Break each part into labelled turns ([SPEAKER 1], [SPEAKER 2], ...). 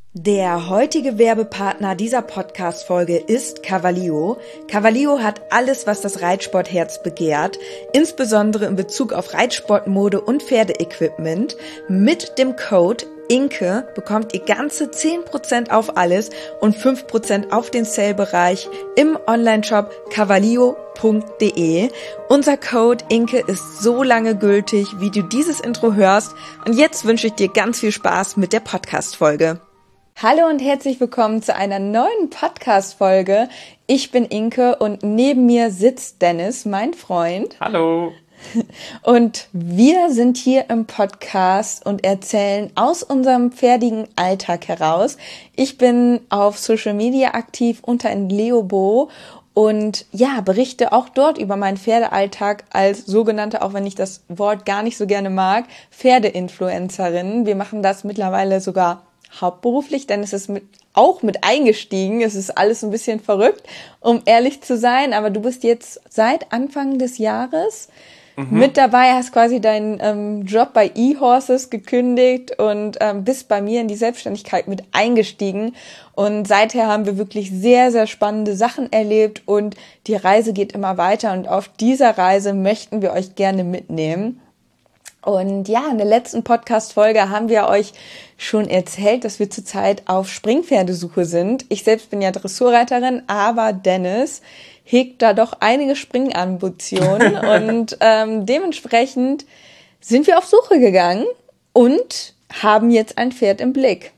[SPEAKER 1] Der heutige Werbepartner dieser Podcast-Folge ist Cavallio. Cavallio hat alles, was das Reitsportherz begehrt, insbesondere in Bezug auf Reitsportmode und Pferdeequipment. Mit dem Code INKE bekommt ihr ganze 10% auf alles und 5% auf den Sale-Bereich im Onlineshop cavallio.de. Unser Code INKE ist so lange gültig, wie du dieses Intro hörst. Und jetzt wünsche ich dir ganz viel Spaß mit der Podcast-Folge. Hallo und herzlich willkommen zu einer neuen Podcast-Folge. Ich bin Inke und neben mir sitzt Dennis, mein Freund.
[SPEAKER 2] Hallo.
[SPEAKER 1] Und wir sind hier im Podcast und erzählen aus unserem pferdigen Alltag heraus. Ich bin auf Social Media aktiv unter Leobo und ja, berichte auch dort über meinen Pferdealltag als sogenannte, auch wenn ich das Wort gar nicht so gerne mag, Pferdeinfluencerin. Wir machen das mittlerweile sogar hauptberuflich, denn es ist auch mit eingestiegen. Es ist alles ein bisschen verrückt, um ehrlich zu sein. Aber du bist jetzt seit Anfang des Jahres mit dabei, hast quasi deinen Job bei eHorses gekündigt und bist bei mir in die Selbstständigkeit mit eingestiegen. Und seither haben wir wirklich sehr, sehr spannende Sachen erlebt und die Reise geht immer weiter. Und auf dieser Reise möchten wir euch gerne mitnehmen. Und ja, in der letzten Podcast-Folge haben wir euch schon erzählt, dass wir zurzeit auf Springpferdesuche sind. Ich selbst bin ja Dressurreiterin, aber Dennis hegt da doch einige Springambitionen und dementsprechend sind wir auf Suche gegangen und haben jetzt ein Pferd im Blick.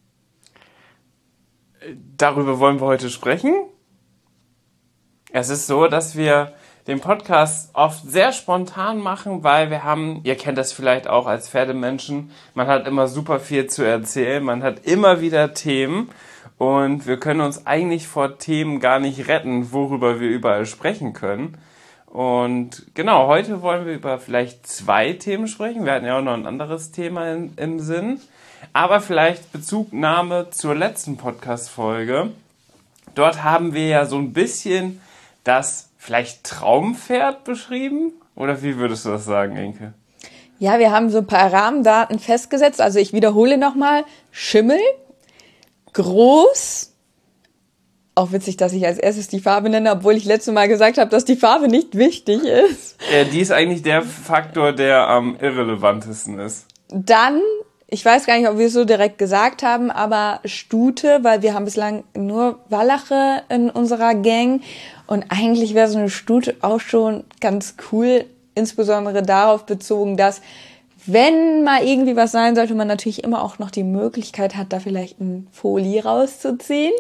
[SPEAKER 2] Darüber wollen wir heute sprechen. Es ist so, dass wir den Podcast oft sehr spontan machen, weil wir haben, ihr kennt das vielleicht auch als Pferdemenschen, man hat immer super viel zu erzählen, man hat immer wieder Themen und wir können uns eigentlich vor Themen gar nicht retten, worüber wir überall sprechen können. Und genau, heute wollen wir über vielleicht 2 Themen sprechen. Wir hatten ja auch noch ein anderes Thema im Sinn, aber vielleicht Bezugnahme zur letzten Podcast-Folge. Dort haben wir ja so ein bisschen das vielleicht Traumpferd beschrieben? Oder wie würdest du das sagen, Inke?
[SPEAKER 1] Ja, wir haben so ein paar Rahmendaten festgesetzt. Also ich wiederhole nochmal. Schimmel, groß. Auch witzig, dass ich als erstes die Farbe nenne, obwohl ich letztes Mal gesagt habe, dass die Farbe nicht wichtig ist.
[SPEAKER 2] Die ist eigentlich der Faktor, der am irrelevantesten ist.
[SPEAKER 1] Dann, ich weiß gar nicht, ob wir es so direkt gesagt haben, aber Stute, weil wir haben bislang nur Wallache in unserer Gang. Und eigentlich wäre so eine Stute auch schon ganz cool, insbesondere darauf bezogen, dass, wenn mal irgendwie was sein sollte, man natürlich immer auch noch die Möglichkeit hat, da vielleicht ein Folie rauszuziehen.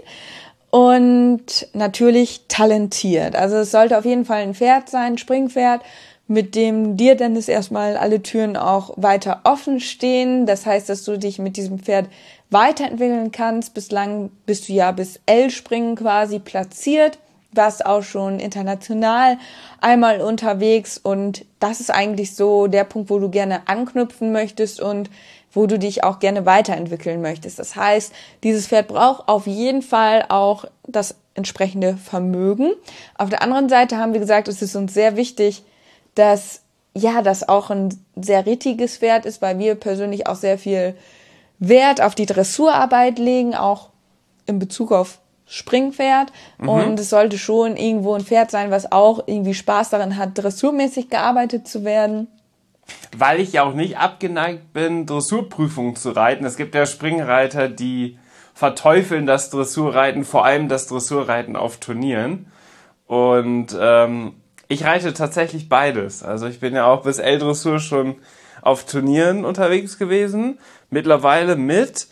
[SPEAKER 1] Und natürlich talentiert. Also es sollte auf jeden Fall ein Pferd sein, ein Springpferd, mit dem dir dann erstmal alle Türen auch weiter offen stehen. Das heißt, dass du dich mit diesem Pferd weiterentwickeln kannst. Bislang bist du ja bis L-Springen quasi platziert, warst auch schon international einmal unterwegs und das ist eigentlich so der Punkt, wo du gerne anknüpfen möchtest und wo du dich auch gerne weiterentwickeln möchtest. Das heißt, dieses Pferd braucht auf jeden Fall auch das entsprechende Vermögen. Auf der anderen Seite haben wir gesagt, es ist uns sehr wichtig, dass ja, das auch ein sehr rittiges Pferd ist, weil wir persönlich auch sehr viel Wert auf die Dressurarbeit legen, auch in Bezug auf Springpferd. Und es sollte schon irgendwo ein Pferd sein, was auch irgendwie Spaß daran hat, dressurmäßig gearbeitet zu werden.
[SPEAKER 2] Weil ich ja auch nicht abgeneigt bin, Dressurprüfungen zu reiten. Es gibt ja Springreiter, die verteufeln das Dressurreiten, vor allem das Dressurreiten auf Turnieren. Und ich reite tatsächlich beides. Also ich bin ja auch bis L-Dressur schon auf Turnieren unterwegs gewesen. Mittlerweile mit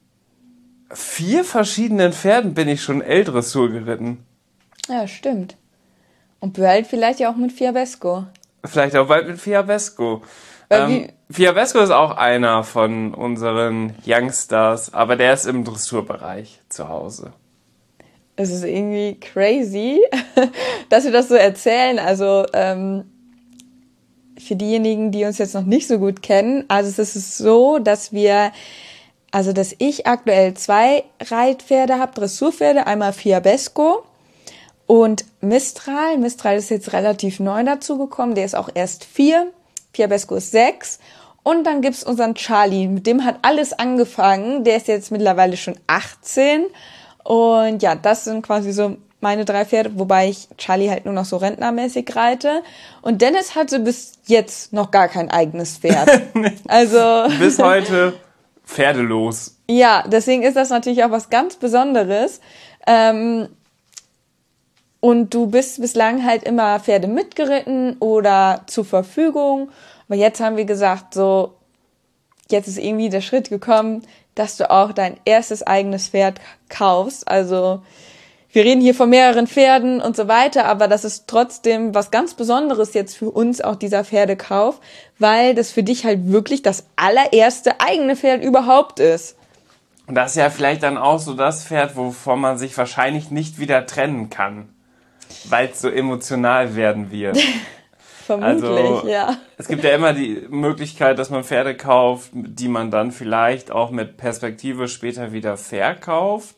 [SPEAKER 2] 4 verschiedenen Pferden bin ich schon L-Dressur geritten.
[SPEAKER 1] Ja, stimmt. Und bald vielleicht ja auch mit Fiabesco.
[SPEAKER 2] Vielleicht auch bald mit Fiabesco. Fiabesco ist auch einer von unseren Youngstars, aber der ist im Dressurbereich zu Hause.
[SPEAKER 1] Es ist irgendwie crazy, dass wir das so erzählen. Also für diejenigen, die uns jetzt noch nicht so gut kennen, also es ist so, dass ich aktuell 2 Reitpferde habe, Dressurpferde, einmal Fiabesco und Mistral. Mistral ist jetzt relativ neu dazugekommen, der ist auch erst 4, Fiabesco ist 6 Und dann gibt's unseren Charlie, mit dem hat alles angefangen. Der ist jetzt mittlerweile schon 18. Und ja, das sind quasi so meine 3 Pferde, wobei ich Charlie halt nur noch so rentnermäßig reite. Und Dennis hatte bis jetzt noch gar kein eigenes Pferd. Also
[SPEAKER 2] bis heute pferdelos.
[SPEAKER 1] Ja, deswegen ist das natürlich auch was ganz Besonderes. Und du bist bislang halt immer Pferde mitgeritten oder zur Verfügung. Aber jetzt haben wir gesagt, so, jetzt ist irgendwie der Schritt gekommen, dass du auch dein erstes eigenes Pferd kaufst. Also wir reden hier von mehreren Pferden und so weiter, aber das ist trotzdem was ganz Besonderes jetzt für uns, auch dieser Pferdekauf, weil das für dich halt wirklich das allererste eigene Pferd überhaupt ist.
[SPEAKER 2] Und das ist ja vielleicht dann auch so das Pferd, wovon man sich wahrscheinlich nicht wieder trennen kann, weil es so emotional werden wird.
[SPEAKER 1] Vermutlich, ja.
[SPEAKER 2] Es gibt ja immer die Möglichkeit, dass man Pferde kauft, die man dann vielleicht auch mit Perspektive später wieder verkauft.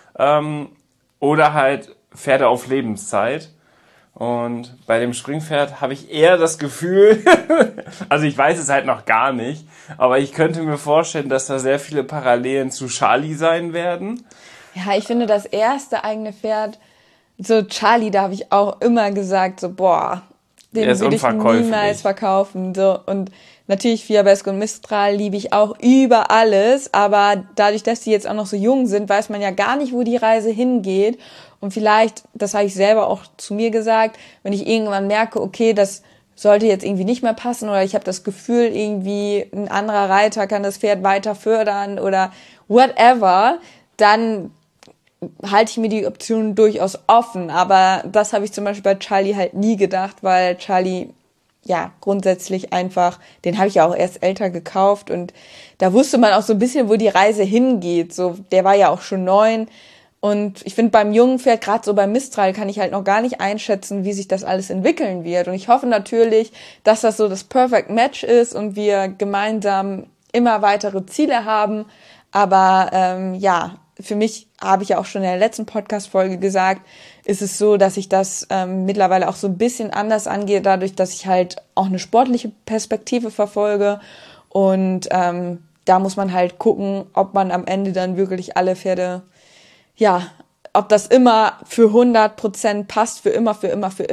[SPEAKER 2] Oder halt Pferde auf Lebenszeit. Und bei dem Springpferd habe ich eher das Gefühl, also ich weiß es halt noch gar nicht, aber ich könnte mir vorstellen, dass da sehr viele Parallelen zu Charlie sein werden.
[SPEAKER 1] Ja, ich finde das erste eigene Pferd, so Charlie, da habe ich auch immer gesagt, so boah, den würde ich niemals verkaufen. So. Und natürlich Fiabesco und Mistral liebe ich auch über alles, aber dadurch, dass die jetzt auch noch so jung sind, weiß man ja gar nicht, wo die Reise hingeht. Und vielleicht, das habe ich selber auch zu mir gesagt, wenn ich irgendwann merke, okay, das sollte jetzt irgendwie nicht mehr passen oder ich habe das Gefühl, irgendwie ein anderer Reiter kann das Pferd weiter fördern oder whatever, dann halte ich mir die Option durchaus offen. Aber das habe ich zum Beispiel bei Charlie halt nie gedacht, weil Charlie, ja, grundsätzlich einfach, den habe ich ja auch erst älter gekauft und da wusste man auch so ein bisschen, wo die Reise hingeht. So, der war ja auch schon 9 und ich finde beim jungen Pferd, gerade so beim Mistral, kann ich halt noch gar nicht einschätzen, wie sich das alles entwickeln wird. Und ich hoffe natürlich, dass das so das Perfect Match ist und wir gemeinsam immer weitere Ziele haben. Aber ja, für mich, habe ich ja auch schon in der letzten Podcast-Folge gesagt, ist es so, dass ich das mittlerweile auch so ein bisschen anders angehe, dadurch, dass ich halt auch eine sportliche Perspektive verfolge. Und da muss man halt gucken, ob man am Ende dann wirklich alle Pferde, ja, ob das immer für 100% passt, für immer.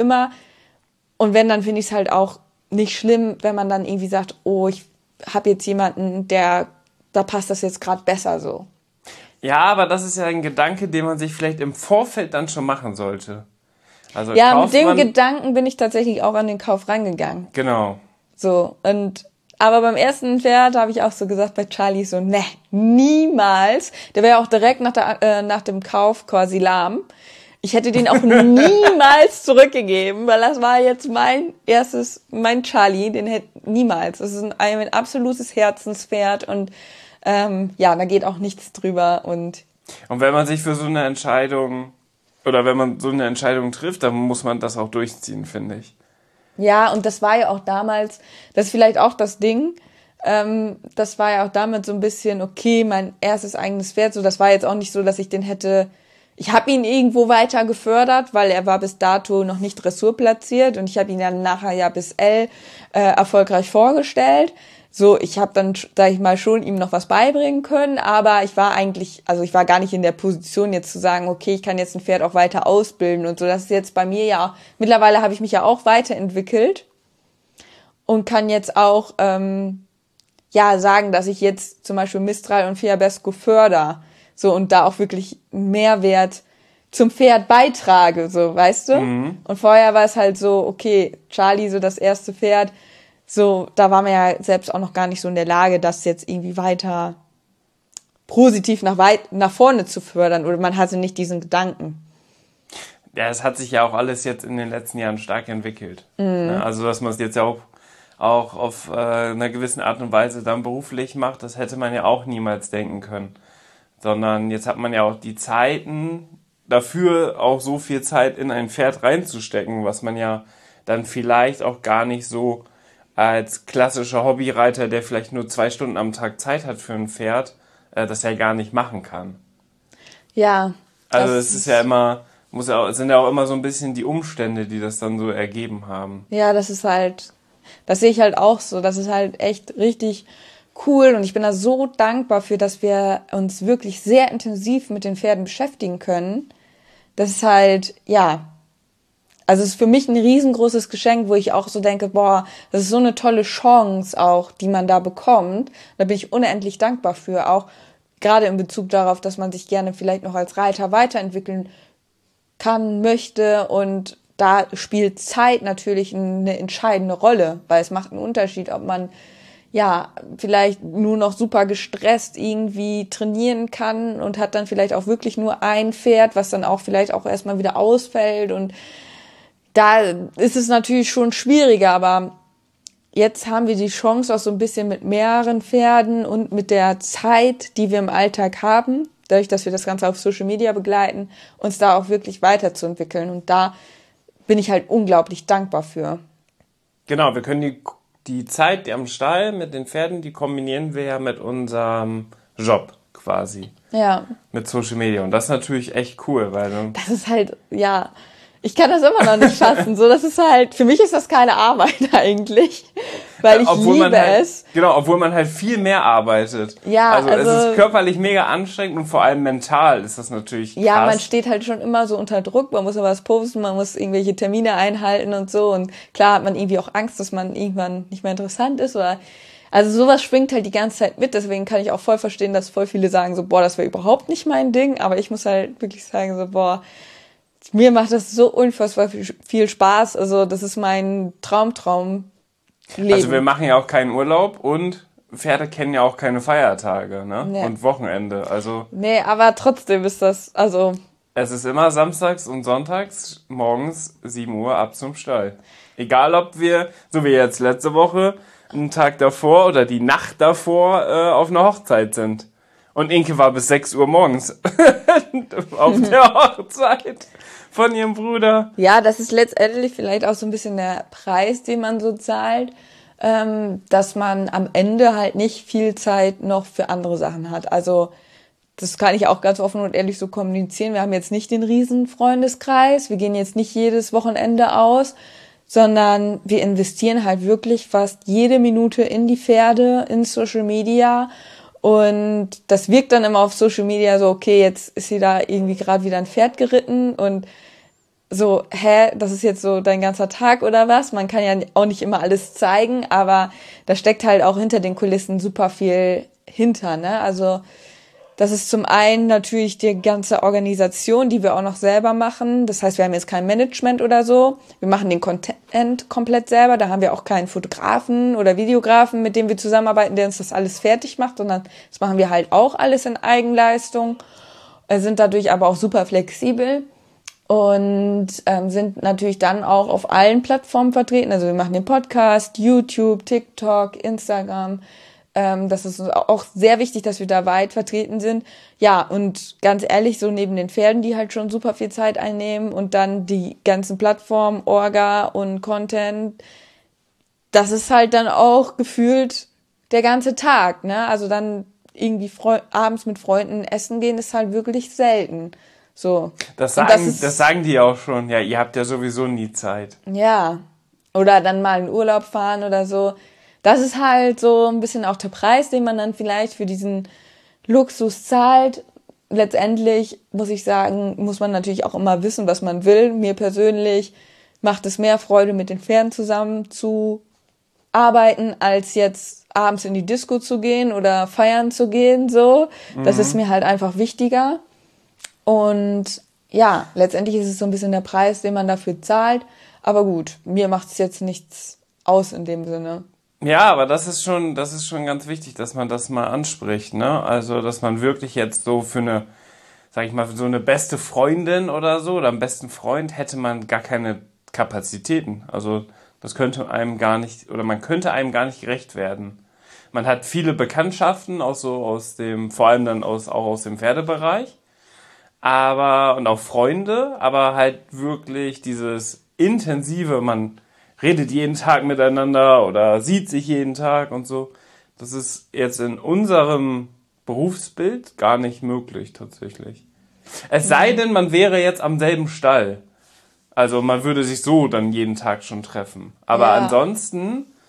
[SPEAKER 1] Und wenn, dann finde ich es halt auch nicht schlimm, wenn man dann irgendwie sagt, oh, ich habe jetzt jemanden, da passt das jetzt gerade besser so.
[SPEAKER 2] Ja, aber das ist ja ein Gedanke, den man sich vielleicht im Vorfeld dann schon machen sollte. Also
[SPEAKER 1] ja, mit dem Gedanken bin ich tatsächlich auch an den Kauf reingegangen.
[SPEAKER 2] Genau.
[SPEAKER 1] So, aber beim ersten Pferd habe ich auch so gesagt bei Charlie so, ne, niemals. Der wäre ja auch direkt nach dem Kauf quasi lahm. Ich hätte den auch niemals zurückgegeben, weil das war jetzt mein Charlie, den hätte niemals. Das ist ein absolutes Herzenspferd und ja, da geht auch nichts drüber. Und
[SPEAKER 2] wenn man sich für so eine Entscheidung, oder wenn man so eine Entscheidung trifft, dann muss man das auch durchziehen, finde ich.
[SPEAKER 1] Ja, und das war ja auch damals, das ist vielleicht auch das Ding, das war ja auch damals so ein bisschen, okay, mein erstes eigenes Pferd, so, das war jetzt auch nicht so, dass ich ich habe ihn irgendwo weiter gefördert, weil er war bis dato noch nicht dressurplatziert und ich habe ihn dann nachher ja bis L erfolgreich vorgestellt. So, ich habe dann, sag ich mal, schon ihm noch was beibringen können, aber ich war gar nicht in der Position jetzt zu sagen, okay, ich kann jetzt ein Pferd auch weiter ausbilden und so. Das ist jetzt bei mir ja auch, mittlerweile habe ich mich ja auch weiterentwickelt und kann jetzt auch, sagen, dass ich jetzt zum Beispiel Mistral und Fiabesco fördere, so, und da auch wirklich Mehrwert zum Pferd beitrage, so, weißt du? Mhm. Und vorher war es halt so, okay, Charlie, so das erste Pferd, so, da war man ja selbst auch noch gar nicht so in der Lage, das jetzt irgendwie weiter positiv nach vorne zu fördern, oder man hatte nicht diesen Gedanken.
[SPEAKER 2] Ja, es hat sich ja auch alles jetzt in den letzten Jahren stark entwickelt. Mhm. Also, dass man es jetzt ja auch auf einer gewissen Art und Weise dann beruflich macht, das hätte man ja auch niemals denken können. Sondern jetzt hat man ja auch die Zeiten dafür, auch so viel Zeit in ein Pferd reinzustecken, was man ja dann vielleicht auch gar nicht so als klassischer Hobbyreiter, der vielleicht nur 2 Stunden am Tag Zeit hat für ein Pferd, das ja gar nicht machen kann.
[SPEAKER 1] Ja.
[SPEAKER 2] Also es ist ja immer, es sind ja auch immer so ein bisschen die Umstände, die das dann so ergeben haben.
[SPEAKER 1] Ja, das ist halt, das sehe ich halt auch so. Das ist halt echt richtig cool und ich bin da so dankbar für, dass wir uns wirklich sehr intensiv mit den Pferden beschäftigen können. Das ist halt, ja, also es ist für mich ein riesengroßes Geschenk, wo ich auch so denke, boah, das ist so eine tolle Chance auch, die man da bekommt. Da bin ich unendlich dankbar für, auch gerade in Bezug darauf, dass man sich gerne vielleicht noch als Reiter weiterentwickeln kann, möchte und da spielt Zeit natürlich eine entscheidende Rolle, weil es macht einen Unterschied, ob man ja vielleicht nur noch super gestresst irgendwie trainieren kann und hat dann vielleicht auch wirklich nur ein Pferd, was dann auch vielleicht auch erstmal wieder ausfällt und da ist es natürlich schon schwieriger, aber jetzt haben wir die Chance auch so ein bisschen mit mehreren Pferden und mit der Zeit, die wir im Alltag haben, dadurch, dass wir das Ganze auf Social Media begleiten, uns da auch wirklich weiterzuentwickeln und da bin ich halt unglaublich dankbar für.
[SPEAKER 2] Genau, wir können die Zeit am Stall mit den Pferden, die kombinieren wir ja mit unserem Job quasi.
[SPEAKER 1] Ja.
[SPEAKER 2] Mit Social Media. Und das ist natürlich echt cool, weil
[SPEAKER 1] das ist halt, ja, ich kann das immer noch nicht fassen. So, das ist halt, für mich ist das keine Arbeit eigentlich, weil ich liebe es.
[SPEAKER 2] Genau, obwohl man halt viel mehr arbeitet.
[SPEAKER 1] Ja,
[SPEAKER 2] also es ist körperlich mega anstrengend und vor allem mental ist das natürlich krass.
[SPEAKER 1] Ja, man steht halt schon immer so unter Druck, man muss ja was posten, man muss irgendwelche Termine einhalten und so und klar hat man irgendwie auch Angst, dass man irgendwann nicht mehr interessant ist oder also sowas schwingt halt die ganze Zeit mit, deswegen kann ich auch voll verstehen, dass voll viele sagen so, boah, das wäre überhaupt nicht mein Ding, aber ich muss halt wirklich sagen so, boah, mir macht das so unfassbar viel Spaß. Also das ist mein Traumleben.
[SPEAKER 2] Also wir machen ja auch keinen Urlaub und Pferde kennen ja auch keine Feiertage, ne? Nee. Und Wochenende. Also
[SPEAKER 1] nee, aber trotzdem ist das, also...
[SPEAKER 2] Es ist immer samstags und sonntags morgens 7 Uhr ab zum Stall. Egal ob wir, so wie jetzt letzte Woche, einen Tag davor oder die Nacht davor auf einer Hochzeit sind. Und Inke war bis 6 Uhr morgens auf der Hochzeit von ihrem Bruder.
[SPEAKER 1] Ja, das ist letztendlich vielleicht auch so ein bisschen der Preis, den man so zahlt, dass man am Ende halt nicht viel Zeit noch für andere Sachen hat. Also das kann ich auch ganz offen und ehrlich so kommunizieren. Wir haben jetzt nicht den riesen Freundeskreis, wir gehen jetzt nicht jedes Wochenende aus, sondern wir investieren halt wirklich fast jede Minute in die Pferde, in Social Media. Und das wirkt dann immer auf Social Media so, okay, jetzt ist sie da irgendwie gerade wieder ein Pferd geritten und so, das ist jetzt so dein ganzer Tag oder was? Man kann ja auch nicht immer alles zeigen, aber da steckt halt auch hinter den Kulissen super viel hinter, ne? Also das ist zum einen natürlich die ganze Organisation, die wir auch noch selber machen. Das heißt, wir haben jetzt kein Management oder so. Wir machen den Content komplett selber. Da haben wir auch keinen Fotografen oder Videografen, mit dem wir zusammenarbeiten, der uns das alles fertig macht, sondern das machen wir halt auch alles in Eigenleistung. Sind dadurch aber auch super flexibel und sind natürlich dann auch auf allen Plattformen vertreten. Also wir machen den Podcast, YouTube, TikTok, Instagram. Das ist auch sehr wichtig, dass wir da weit vertreten sind. Ja, und ganz ehrlich, so neben den Pferden, die halt schon super viel Zeit einnehmen und dann die ganzen Plattformen, Orga und Content, das ist halt dann auch gefühlt der ganze Tag, ne? Also dann irgendwie abends mit Freunden essen gehen ist halt wirklich selten. So.
[SPEAKER 2] Das sagen die auch schon. Ja, ihr habt ja sowieso nie Zeit.
[SPEAKER 1] Ja. Oder dann mal in Urlaub fahren oder so. Das ist halt so ein bisschen auch der Preis, den man dann vielleicht für diesen Luxus zahlt. Letztendlich muss ich sagen, muss man natürlich auch immer wissen, was man will. Mir persönlich macht es mehr Freude, mit den Pferden zusammen zu arbeiten, als jetzt abends in die Disco zu gehen oder feiern zu gehen, so. Das ist mir halt einfach wichtiger. Und ja, letztendlich ist es so ein bisschen der Preis, den man dafür zahlt. Aber gut, mir macht es jetzt nichts aus in dem Sinne.
[SPEAKER 2] Ja, aber das ist schon ganz wichtig, dass man das mal anspricht, ne? Also, dass man wirklich jetzt so für eine, sag ich mal, für so eine beste Freundin oder so oder einen besten Freund hätte man gar keine Kapazitäten. Also, das könnte einem gar nicht, oder man könnte einem gar nicht gerecht werden. Man hat viele Bekanntschaften, auch so aus dem, vor allem dann auch aus dem Pferdebereich, und auch Freunde, aber halt wirklich dieses intensive, man redet jeden Tag miteinander oder sieht sich jeden Tag und so. Das ist jetzt in unserem Berufsbild gar nicht möglich tatsächlich. Es sei denn, man wäre jetzt am selben Stall. Also man würde sich so dann jeden Tag schon treffen. Aber ansonsten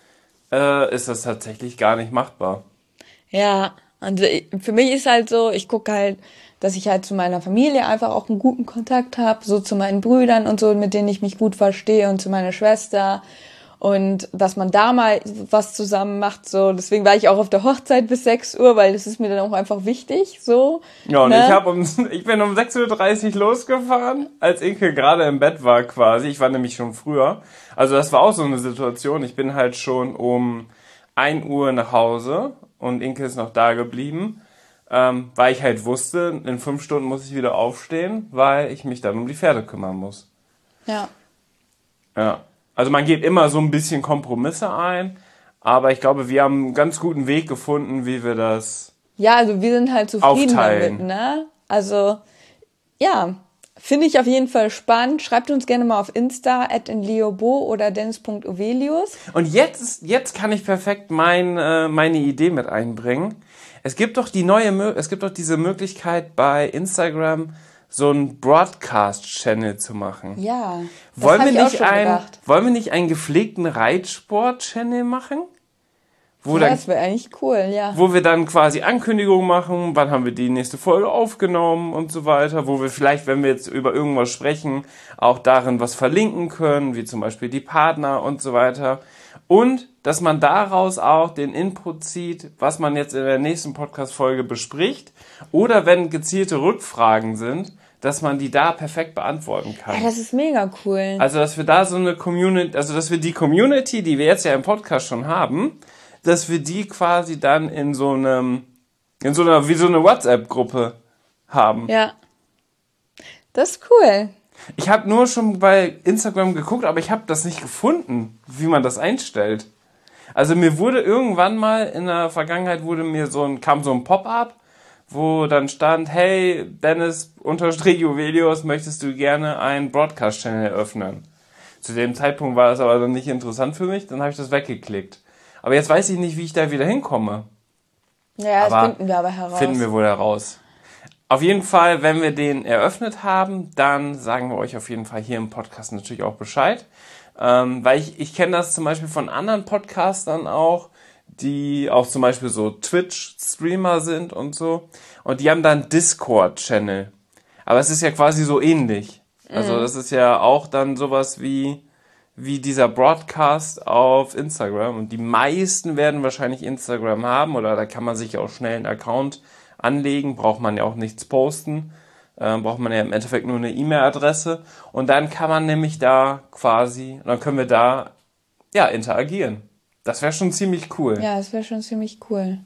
[SPEAKER 2] ist das tatsächlich gar nicht machbar.
[SPEAKER 1] Ja, also für mich ist halt so, ich gucke halt, dass ich halt zu meiner Familie einfach auch einen guten Kontakt habe, so zu meinen Brüdern und so, mit denen ich mich gut verstehe und zu meiner Schwester und dass man da mal was zusammen macht, so. Deswegen war ich auch auf der Hochzeit bis 6 Uhr, weil das ist mir dann auch einfach wichtig, so.
[SPEAKER 2] Ja, und
[SPEAKER 1] ne?
[SPEAKER 2] ich bin um 6:30 Uhr losgefahren, als Inke gerade im Bett war quasi. Ich war nämlich schon früher. Also das war auch so eine Situation. Ich bin halt schon um 1 Uhr nach Hause und Inke ist noch da geblieben, weil ich halt wusste, in 5 Stunden muss ich wieder aufstehen, weil ich mich dann um die Pferde kümmern muss.
[SPEAKER 1] Ja.
[SPEAKER 2] Ja. Also man geht immer so ein bisschen Kompromisse ein, aber ich glaube, wir haben einen ganz guten Weg gefunden, wie wir das
[SPEAKER 1] Ja, also wir sind halt zufrieden
[SPEAKER 2] aufteilen.
[SPEAKER 1] damit, ne? Also, ja, finde ich auf jeden Fall spannend. Schreibt uns gerne mal auf Insta, @inleobo oder dennis.ovelius.
[SPEAKER 2] Und jetzt kann ich perfekt meine Idee mit einbringen. Es gibt doch diese Möglichkeit bei Instagram, so einen Broadcast-Channel zu machen.
[SPEAKER 1] Ja, das
[SPEAKER 2] Wollen
[SPEAKER 1] habe
[SPEAKER 2] wir
[SPEAKER 1] ich auch schon gedacht.
[SPEAKER 2] wollen wir nicht einen gepflegten Reitsport-Channel machen?
[SPEAKER 1] Ja, das wäre eigentlich cool, ja.
[SPEAKER 2] Wo wir dann quasi Ankündigungen machen, wann haben wir die nächste Folge aufgenommen und so weiter, wo wir vielleicht, wenn wir jetzt über irgendwas sprechen, auch darin was verlinken können, wie zum Beispiel die Partner und so weiter. Und, dass man daraus auch den Input zieht, was man jetzt in der nächsten Podcast-Folge bespricht. Oder wenn gezielte Rückfragen sind, dass man die da perfekt beantworten kann.
[SPEAKER 1] Ja, das ist mega cool.
[SPEAKER 2] Also, dass wir da so eine Community, also dass wir die Community, die wir jetzt ja im Podcast schon haben, dass wir die quasi dann in so einer, wie so eine WhatsApp-Gruppe haben.
[SPEAKER 1] Ja. Das ist cool.
[SPEAKER 2] Ich habe nur schon bei Instagram geguckt, aber ich habe das nicht gefunden, wie man das einstellt. Also mir wurde irgendwann mal in der Vergangenheit kam so ein Pop-up, wo dann stand, hey, Dennis_Juvelius, möchtest du gerne einen Broadcast-Channel öffnen? Zu dem Zeitpunkt war das aber dann nicht interessant für mich, dann habe ich das weggeklickt. Aber jetzt weiß ich nicht, wie ich da wieder hinkomme.
[SPEAKER 1] Ja, das finden wir aber heraus.
[SPEAKER 2] Finden wir wohl heraus. Auf jeden Fall, wenn wir den eröffnet haben, dann sagen wir euch auf jeden Fall hier im Podcast natürlich auch Bescheid. Weil ich kenne das zum Beispiel von anderen Podcastern auch, die auch zum Beispiel so Twitch-Streamer sind und so. Und die haben dann Discord-Channel. Aber es ist ja quasi so ähnlich. Also das ist ja auch dann sowas wie dieser Broadcast auf Instagram. Und die meisten werden wahrscheinlich Instagram haben oder da kann man sich auch schnell einen Account anlegen. Braucht man ja auch nichts posten. Braucht man ja im Endeffekt nur eine E-Mail-Adresse. Und dann kann man nämlich dann können wir da interagieren. Das wäre schon ziemlich cool.
[SPEAKER 1] Ja, das wäre schon ziemlich cool.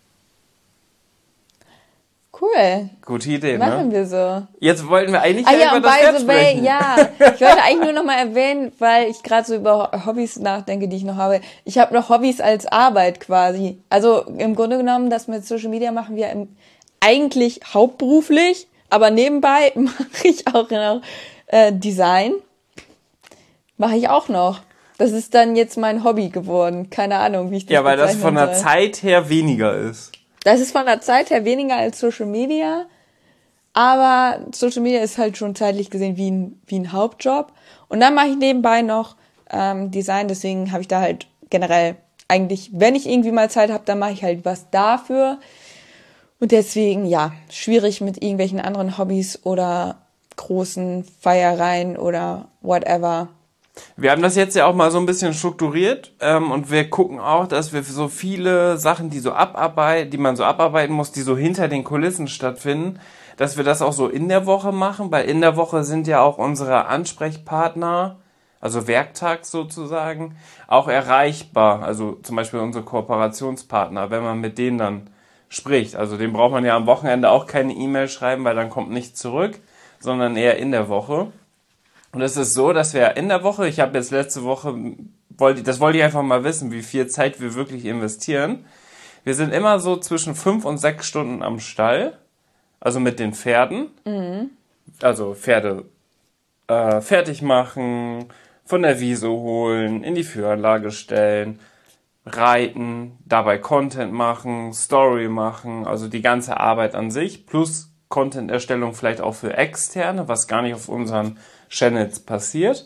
[SPEAKER 1] Cool.
[SPEAKER 2] Gute Idee,
[SPEAKER 1] Machen
[SPEAKER 2] ne?
[SPEAKER 1] wir so.
[SPEAKER 2] Jetzt wollten wir eigentlich
[SPEAKER 1] Ja,
[SPEAKER 2] über
[SPEAKER 1] und
[SPEAKER 2] das
[SPEAKER 1] by
[SPEAKER 2] Pferd
[SPEAKER 1] the way,
[SPEAKER 2] sprechen.
[SPEAKER 1] ja, ich wollte eigentlich nur noch mal erwähnen, weil ich gerade so über Hobbys nachdenke, die ich noch habe. Ich habe noch Hobbys als Arbeit quasi. Also im Grunde genommen, das mit Social Media machen wir eigentlich hauptberuflich, aber nebenbei mache ich auch noch Design. Mache ich auch noch. Das ist dann jetzt mein Hobby geworden. Keine Ahnung, wie ich das
[SPEAKER 2] Ja, weil das
[SPEAKER 1] bezeichnen
[SPEAKER 2] von der
[SPEAKER 1] soll.
[SPEAKER 2] Zeit her weniger ist.
[SPEAKER 1] Das ist von der Zeit her weniger als Social Media, aber Social Media ist halt schon zeitlich gesehen wie ein Hauptjob. Und dann mache ich nebenbei noch Design, deswegen habe ich da halt generell eigentlich, wenn ich irgendwie mal Zeit habe, dann mache ich halt was dafür. Und deswegen, ja, schwierig mit irgendwelchen anderen Hobbys oder großen Feiereien oder whatever.
[SPEAKER 2] Wir haben das jetzt ja auch mal so ein bisschen strukturiert und wir gucken auch, dass wir so viele Sachen, die man so abarbeiten muss, die so hinter den Kulissen stattfinden, dass wir das auch so in der Woche machen, weil in der Woche sind ja auch unsere Ansprechpartner, also werktags sozusagen, auch erreichbar. Also zum Beispiel unsere Kooperationspartner, wenn man mit denen dann spricht. Also dem braucht man ja am Wochenende auch keine E-Mail schreiben, weil dann kommt nichts zurück, sondern eher in der Woche. Und es ist so, dass wir in der Woche, ich habe jetzt letzte Woche, das wollte ich einfach mal wissen, wie viel Zeit wir wirklich investieren. Wir sind immer so zwischen 5 und 6 Stunden am Stall, also mit den Pferden. Also Pferde fertig machen, von der Wiese holen, in die Führanlage stellen, reiten, dabei Content machen, Story machen, also die ganze Arbeit an sich, plus Content-Erstellung vielleicht auch für Externe, was gar nicht auf unseren Channels passiert.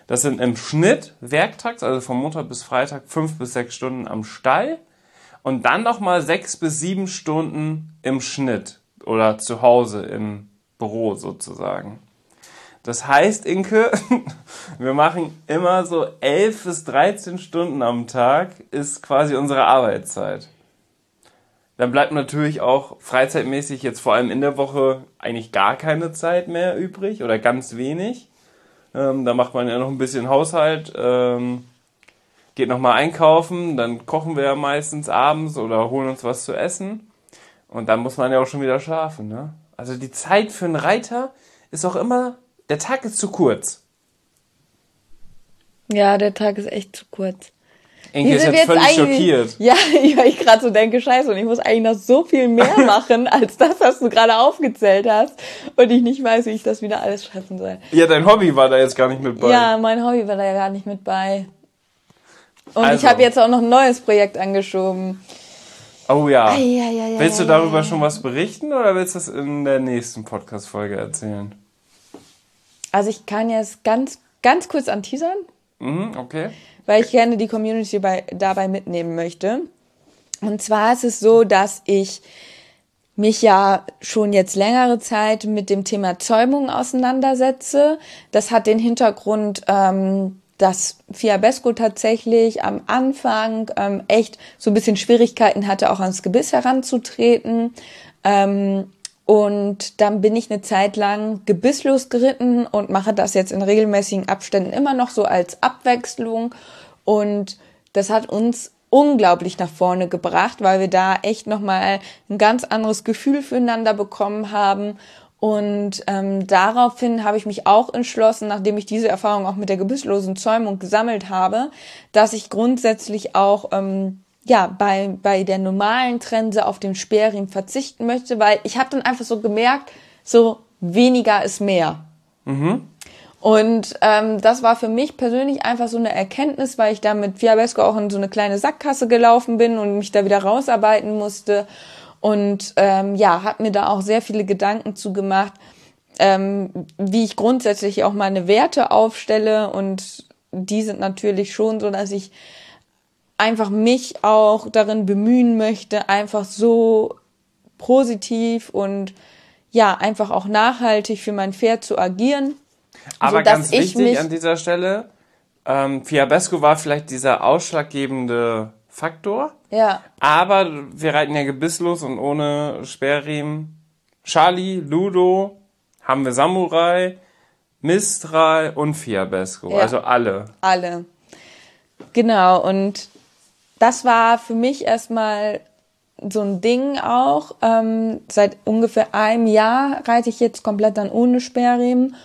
[SPEAKER 2] Das sind im Schnitt werktags, also von Montag bis Freitag, 5 bis 6 Stunden am Stall und dann nochmal 6 bis 7 Stunden im Schnitt oder zu Hause im Büro sozusagen. Das heißt, Inke, wir machen immer so 11 bis 13 Stunden am Tag ist quasi unsere Arbeitszeit. Dann bleibt natürlich auch freizeitmäßig jetzt vor allem in der Woche eigentlich gar keine Zeit mehr übrig oder ganz wenig. Da macht man ja noch ein bisschen Haushalt, geht nochmal einkaufen, dann kochen wir ja meistens abends oder holen uns was zu essen. Und dann muss man ja auch schon wieder schlafen, ne? Also die Zeit für einen Reiter ist auch immer, der Tag ist zu kurz.
[SPEAKER 1] Ja, der Tag ist echt zu kurz.
[SPEAKER 2] Inke ist jetzt völlig schockiert.
[SPEAKER 1] Ja, weil ich gerade so denke, scheiße, und ich muss eigentlich noch so viel mehr machen, als das, was du gerade aufgezählt hast. Und ich nicht weiß, wie ich das wieder alles schaffen soll.
[SPEAKER 2] Ja, dein Hobby war da jetzt gar nicht mit bei.
[SPEAKER 1] Ja, mein Hobby war da ja gar nicht mit bei. Und
[SPEAKER 2] Also.
[SPEAKER 1] ich habe jetzt auch noch ein neues Projekt angeschoben.
[SPEAKER 2] Oh ja.
[SPEAKER 1] Ei.
[SPEAKER 2] Willst du darüber schon was berichten oder willst du das in der nächsten Podcast-Folge erzählen?
[SPEAKER 1] Also ich kann jetzt ganz kurz anteasern.
[SPEAKER 2] Okay.
[SPEAKER 1] Weil ich gerne die Community dabei mitnehmen möchte. Und zwar ist es so, dass ich mich ja schon jetzt längere Zeit mit dem Thema Zäumung auseinandersetze. Das hat den Hintergrund, dass Fiabesco tatsächlich am Anfang echt so ein bisschen Schwierigkeiten hatte, auch ans Gebiss heranzutreten. Und dann bin ich eine Zeit lang gebisslos geritten und mache das jetzt in regelmäßigen Abständen immer noch so als Abwechslung. Und das hat uns unglaublich nach vorne gebracht, weil wir da echt nochmal ein ganz anderes Gefühl füreinander bekommen haben. Und daraufhin habe ich mich auch entschlossen, nachdem ich diese Erfahrung auch mit der gebisslosen Zäumung gesammelt habe, dass ich grundsätzlich auch bei der normalen Trense auf den Sperrriemen verzichten möchte, weil ich habe dann einfach so gemerkt, so weniger ist mehr. Und das war für mich persönlich einfach so eine Erkenntnis, weil ich da mit Fiabesco auch in so eine kleine Sackgasse gelaufen bin und mich da wieder rausarbeiten musste. Und habe mir da auch sehr viele Gedanken zu gemacht, wie ich grundsätzlich auch meine Werte aufstelle. Und die sind natürlich schon so, dass ich einfach mich auch darin bemühen möchte, einfach so positiv und ja, einfach auch nachhaltig für mein Pferd zu agieren.
[SPEAKER 2] Aber ganz wichtig an dieser Stelle, Fiabesco war vielleicht dieser ausschlaggebende Faktor.
[SPEAKER 1] Ja.
[SPEAKER 2] Aber wir reiten ja gebisslos und ohne Sperrriemen. Charlie, Ludo, haben wir Samurai, Mistral und Fiabesco. Ja. Also alle.
[SPEAKER 1] Alle. Genau, und das war für mich erstmal so ein Ding auch. Seit ungefähr einem Jahr reite ich jetzt komplett dann ohne Sperrriemen.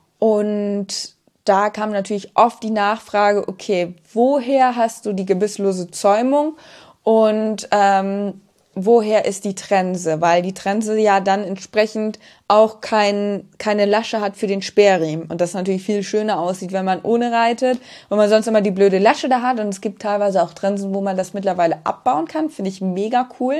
[SPEAKER 1] Und da kam natürlich oft die Nachfrage, okay, woher hast du die gebisslose Zäumung und woher ist die Trense? Weil die Trense ja dann entsprechend auch keine Lasche hat für den Sperrriemen. Und das natürlich viel schöner aussieht, wenn man ohne reitet, weil man sonst immer die blöde Lasche da hat. Und es gibt teilweise auch Trensen, wo man das mittlerweile abbauen kann. Finde ich mega cool.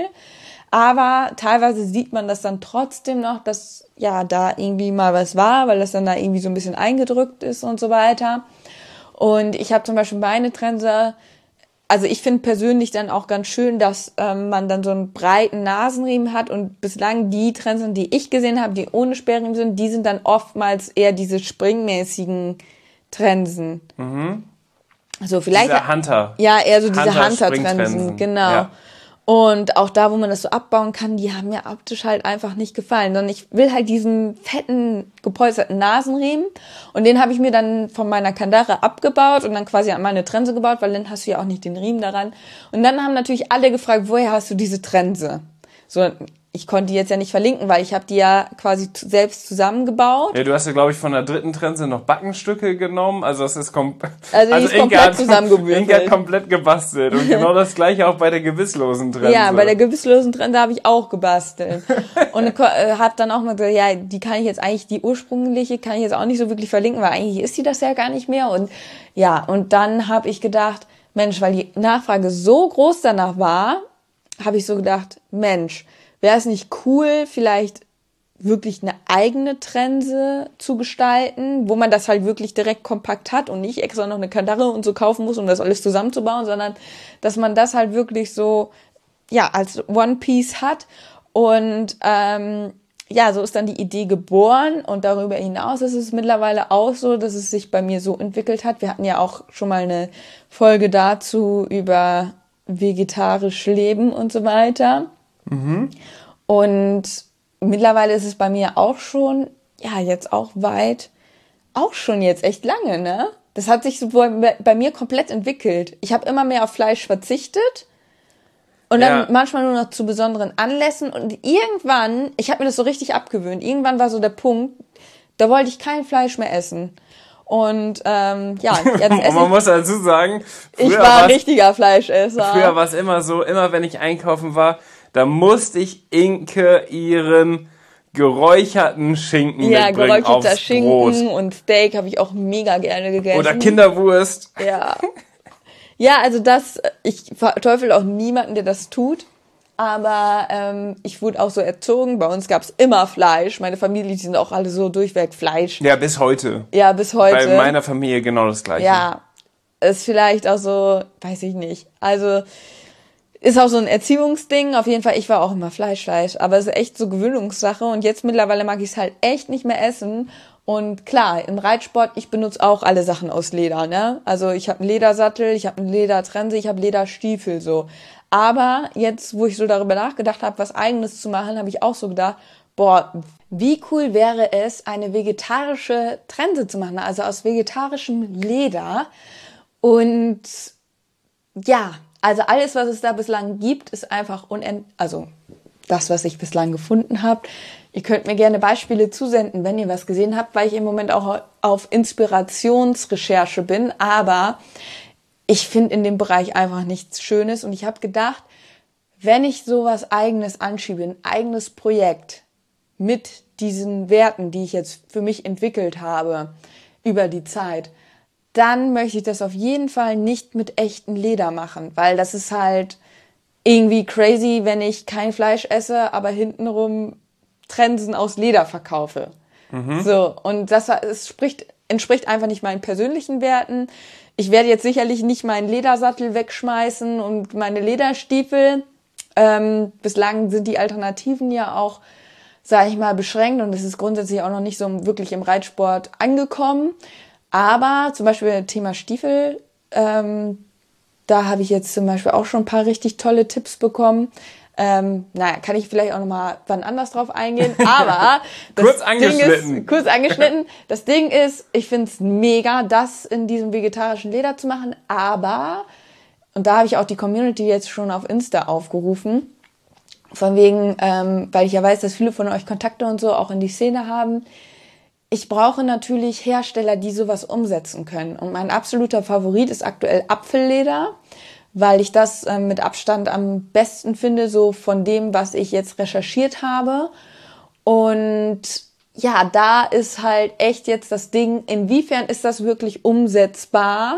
[SPEAKER 1] Aber teilweise sieht man das dann trotzdem noch, dass ja da irgendwie mal was war, weil das dann da irgendwie so ein bisschen eingedrückt ist und so weiter. Und ich habe zum Beispiel meine Trense, also ich finde persönlich dann auch ganz schön, dass man dann so einen breiten Nasenriemen hat und bislang die Trensen, die ich gesehen habe, die ohne Sperrriemen sind, die sind dann oftmals eher diese springmäßigen Trensen. Also vielleicht
[SPEAKER 2] diese Hunter.
[SPEAKER 1] Ja, eher so diese Hunter-Trensen, genau. Ja. Und auch da, wo man das so abbauen kann, die haben mir optisch halt einfach nicht gefallen. Sondern ich will halt diesen fetten, gepolsterten Nasenriemen. Und den habe ich mir dann von meiner Kandare abgebaut und dann quasi an meine Trense gebaut, weil dann hast du ja auch nicht den Riemen daran. Und dann haben natürlich alle gefragt, woher hast du diese Trense? So, ich konnte die jetzt ja nicht verlinken, weil ich habe die ja quasi selbst zusammengebaut.
[SPEAKER 2] Ja, du hast ja, glaube ich, von der dritten Trense noch Backenstücke genommen. Also es ist komplett
[SPEAKER 1] zusammengewürfelt.
[SPEAKER 2] Inke hat komplett gebastelt. Und genau das gleiche auch bei der gebisslosen Trense.
[SPEAKER 1] Ja, bei der gebisslosen Trense habe ich auch gebastelt. Und habe dann auch mal gesagt, ja, die kann ich jetzt eigentlich, die ursprüngliche kann ich jetzt auch nicht so wirklich verlinken, weil eigentlich ist die das ja gar nicht mehr. Und ja, und dann habe ich gedacht, Mensch, weil die Nachfrage so groß danach war, habe ich so gedacht, Mensch, wäre es nicht cool, vielleicht wirklich eine eigene Trense zu gestalten, wo man das halt wirklich direkt kompakt hat und nicht extra noch eine Kandare und so kaufen muss, um das alles zusammenzubauen, sondern dass man das halt wirklich so, ja, als One Piece hat. Und ja, so ist dann die Idee geboren und darüber hinaus ist es mittlerweile auch so, dass es sich bei mir so entwickelt hat. Wir hatten ja auch schon mal eine Folge dazu über vegetarisch leben und so weiter. Mhm. Und mittlerweile ist es bei mir auch schon, ja, jetzt auch auch schon jetzt echt lange, ne? Das hat sich so bei mir komplett entwickelt. Ich habe immer mehr auf Fleisch verzichtet. Und dann manchmal nur noch zu besonderen Anlässen. Und irgendwann, ich habe mir das so richtig abgewöhnt, irgendwann war so der Punkt, da wollte ich kein Fleisch mehr essen. Und ja, jetzt
[SPEAKER 2] man muss dazu sagen,
[SPEAKER 1] ich war ein richtiger Fleischesser.
[SPEAKER 2] Früher war es immer so, immer wenn ich einkaufen war, da musste ich Inke ihren geräucherten Schinken mitbringen
[SPEAKER 1] geräucherter
[SPEAKER 2] aufs
[SPEAKER 1] Schinken
[SPEAKER 2] Brot.
[SPEAKER 1] Und Steak habe ich auch mega gerne gegessen.
[SPEAKER 2] Oder Kinderwurst.
[SPEAKER 1] Ja. Ja, also ich verteufel auch niemanden, der das tut, aber ich wurde auch so erzogen, bei uns gab's immer Fleisch, meine Familie, die sind auch alle so durchweg Fleisch.
[SPEAKER 2] Ja, bis heute.
[SPEAKER 1] Ja, bis heute.
[SPEAKER 2] Bei meiner Familie genau das Gleiche.
[SPEAKER 1] Ja, ist vielleicht auch so, weiß ich nicht, also ist auch so ein Erziehungsding, auf jeden Fall, ich war auch immer Fleisch, aber es ist echt so Gewöhnungssache und jetzt mittlerweile mag ich es halt echt nicht mehr essen. Und klar, im Reitsport, ich benutze auch alle Sachen aus Leder, ne? Also ich habe einen Ledersattel, ich habe eine Ledertrense, ich habe Lederstiefel so. Aber jetzt, wo ich so darüber nachgedacht habe, was Eigenes zu machen, habe ich auch so gedacht, boah, wie cool wäre es, eine vegetarische Trense zu machen, also aus vegetarischem Leder. Und ja, also alles, was es da bislang gibt, ist einfach also das, was ich bislang gefunden habe. Ihr könnt mir gerne Beispiele zusenden, wenn ihr was gesehen habt, weil ich im Moment auch auf Inspirationsrecherche bin. Aber ich finde in dem Bereich einfach nichts Schönes. Und ich habe gedacht, wenn ich sowas Eigenes anschiebe, ein eigenes Projekt mit diesen Werten, die ich jetzt für mich entwickelt habe über die Zeit, dann möchte ich das auf jeden Fall nicht mit echtem Leder machen, weil das ist halt irgendwie crazy, wenn ich kein Fleisch esse, aber hintenrum Trensen aus Leder verkaufe. Mhm. So, und entspricht einfach nicht meinen persönlichen Werten. Ich werde jetzt sicherlich nicht meinen Ledersattel wegschmeißen und meine Lederstiefel. Bislang sind die Alternativen ja auch, sage ich mal, beschränkt und es ist grundsätzlich auch noch nicht so wirklich im Reitsport angekommen. Aber zum Beispiel Thema Stiefel, da habe ich jetzt zum Beispiel auch schon ein paar richtig tolle Tipps bekommen. Kann ich vielleicht auch nochmal wann anders drauf eingehen, aber
[SPEAKER 2] kurz angeschnitten.
[SPEAKER 1] Das Ding ist, ich find's mega, das in diesem vegetarischen Leder zu machen, aber, und da habe ich auch die Community jetzt schon auf Insta aufgerufen, von wegen, weil ich ja weiß, dass viele von euch Kontakte und so auch in die Szene haben, ich brauche natürlich Hersteller, die sowas umsetzen können. Und mein absoluter Favorit ist aktuell Apfelleder, weil ich das mit Abstand am besten finde, so von dem, was ich jetzt recherchiert habe. Und ja, da ist halt echt jetzt das Ding, inwiefern ist das wirklich umsetzbar?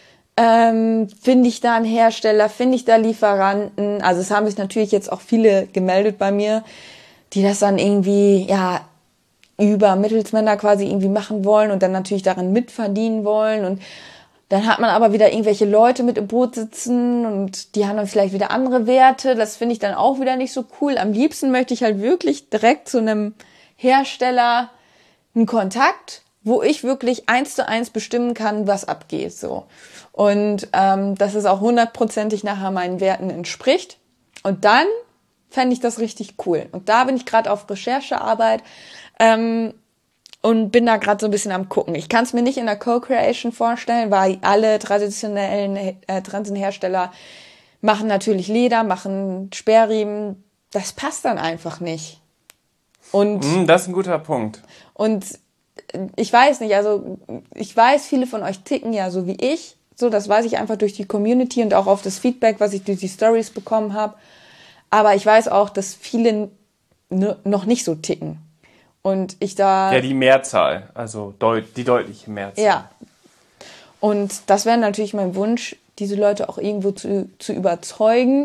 [SPEAKER 1] Finde ich da einen Hersteller, finde ich da Lieferanten? Also es haben sich natürlich jetzt auch viele gemeldet bei mir, die das dann irgendwie, ja, über Mittelsmänner quasi irgendwie machen wollen und dann natürlich daran mitverdienen wollen und dann hat man aber wieder irgendwelche Leute mit im Boot sitzen und die haben dann vielleicht wieder andere Werte. Das finde ich dann auch wieder nicht so cool. Am liebsten möchte ich halt wirklich direkt zu einem Hersteller einen Kontakt, wo ich wirklich 1:1 bestimmen kann, was abgeht, so. Und dass es auch 100%ig nachher meinen Werten entspricht. Und dann fände ich das richtig cool. Und da bin ich gerade auf Recherchearbeit und bin da gerade so ein bisschen am gucken. Ich kann es mir nicht in der Co-Creation vorstellen, weil alle traditionellen Trensenhersteller machen natürlich Leder, machen Sperrriemen. Das passt dann einfach nicht. Und
[SPEAKER 2] das ist ein guter Punkt.
[SPEAKER 1] Und ich weiß nicht, also ich weiß, viele von euch ticken ja so wie ich. So, das weiß ich einfach durch die Community und auch auf das Feedback, was ich durch die Stories bekommen habe. Aber ich weiß auch, dass viele noch nicht so ticken. Und ich da...
[SPEAKER 2] Ja, die Mehrzahl, also die deutliche Mehrzahl.
[SPEAKER 1] Ja. Und das wäre natürlich mein Wunsch, diese Leute auch irgendwo zu überzeugen.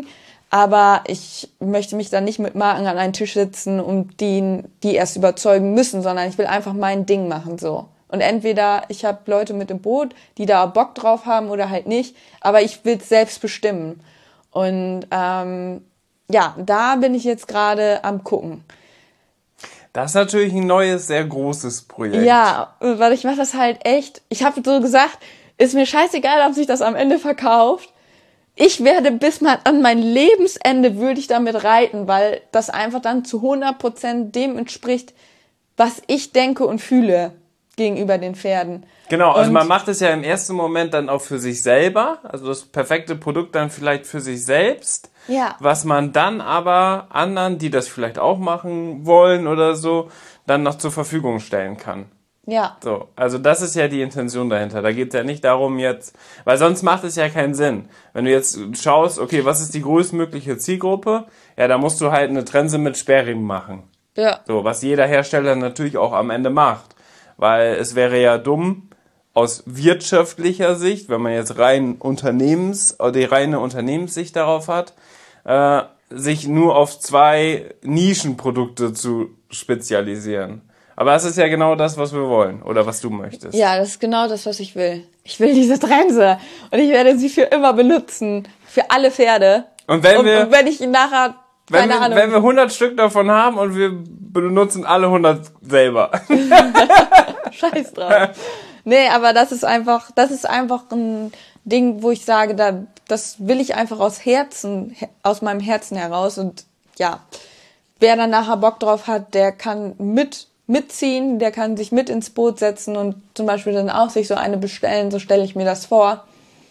[SPEAKER 1] Aber ich möchte mich dann nicht mit Marken an einen Tisch sitzen und die erst überzeugen müssen, sondern ich will einfach mein Ding machen, so. Und entweder ich habe Leute mit im Boot, die da Bock drauf haben oder halt nicht, aber ich will es selbst bestimmen. Und ja, da bin ich jetzt gerade am gucken.
[SPEAKER 2] Das ist natürlich ein neues, sehr großes Projekt.
[SPEAKER 1] Ja, weil ich mache das halt echt. Ich habe so gesagt, ist mir scheißegal, ob sich das am Ende verkauft. Ich werde an mein Lebensende würde ich damit reiten, weil das einfach dann zu 100% dem entspricht, was ich denke und fühle gegenüber den Pferden.
[SPEAKER 2] Genau, also man macht es ja im ersten Moment dann auch für sich selber, also das perfekte Produkt dann vielleicht für sich selbst,
[SPEAKER 1] Ja.
[SPEAKER 2] was man dann aber anderen, die das vielleicht auch machen wollen oder so, dann noch zur Verfügung stellen kann.
[SPEAKER 1] Ja.
[SPEAKER 2] So, also das ist ja die Intention dahinter. Da geht es ja nicht darum jetzt, weil sonst macht es ja keinen Sinn. Wenn du jetzt schaust, okay, was ist die größtmögliche Zielgruppe? Ja, da musst du halt eine Trense mit Sperrriemen machen.
[SPEAKER 1] Ja.
[SPEAKER 2] So, was jeder Hersteller natürlich auch am Ende macht. Weil es wäre ja dumm, aus wirtschaftlicher Sicht, wenn man jetzt die reine Unternehmenssicht darauf hat, sich nur auf 2 Nischenprodukte zu spezialisieren. Aber das ist ja genau das, was wir wollen oder was du möchtest.
[SPEAKER 1] Ja, das ist genau das, was ich will. Ich will diese Trense und ich werde sie für immer benutzen. Für alle Pferde.
[SPEAKER 2] Und wenn
[SPEAKER 1] ich nachher,
[SPEAKER 2] wenn wir 100 Stück davon haben und wir benutzen alle 100 selber.
[SPEAKER 1] Scheiß drauf. Nee, aber das ist einfach ein Ding, wo ich sage, das will ich einfach aus meinem Herzen heraus. Und ja, wer dann nachher Bock drauf hat, der kann mitziehen, der kann sich mit ins Boot setzen und zum Beispiel dann auch sich so eine bestellen, so stelle ich mir das vor.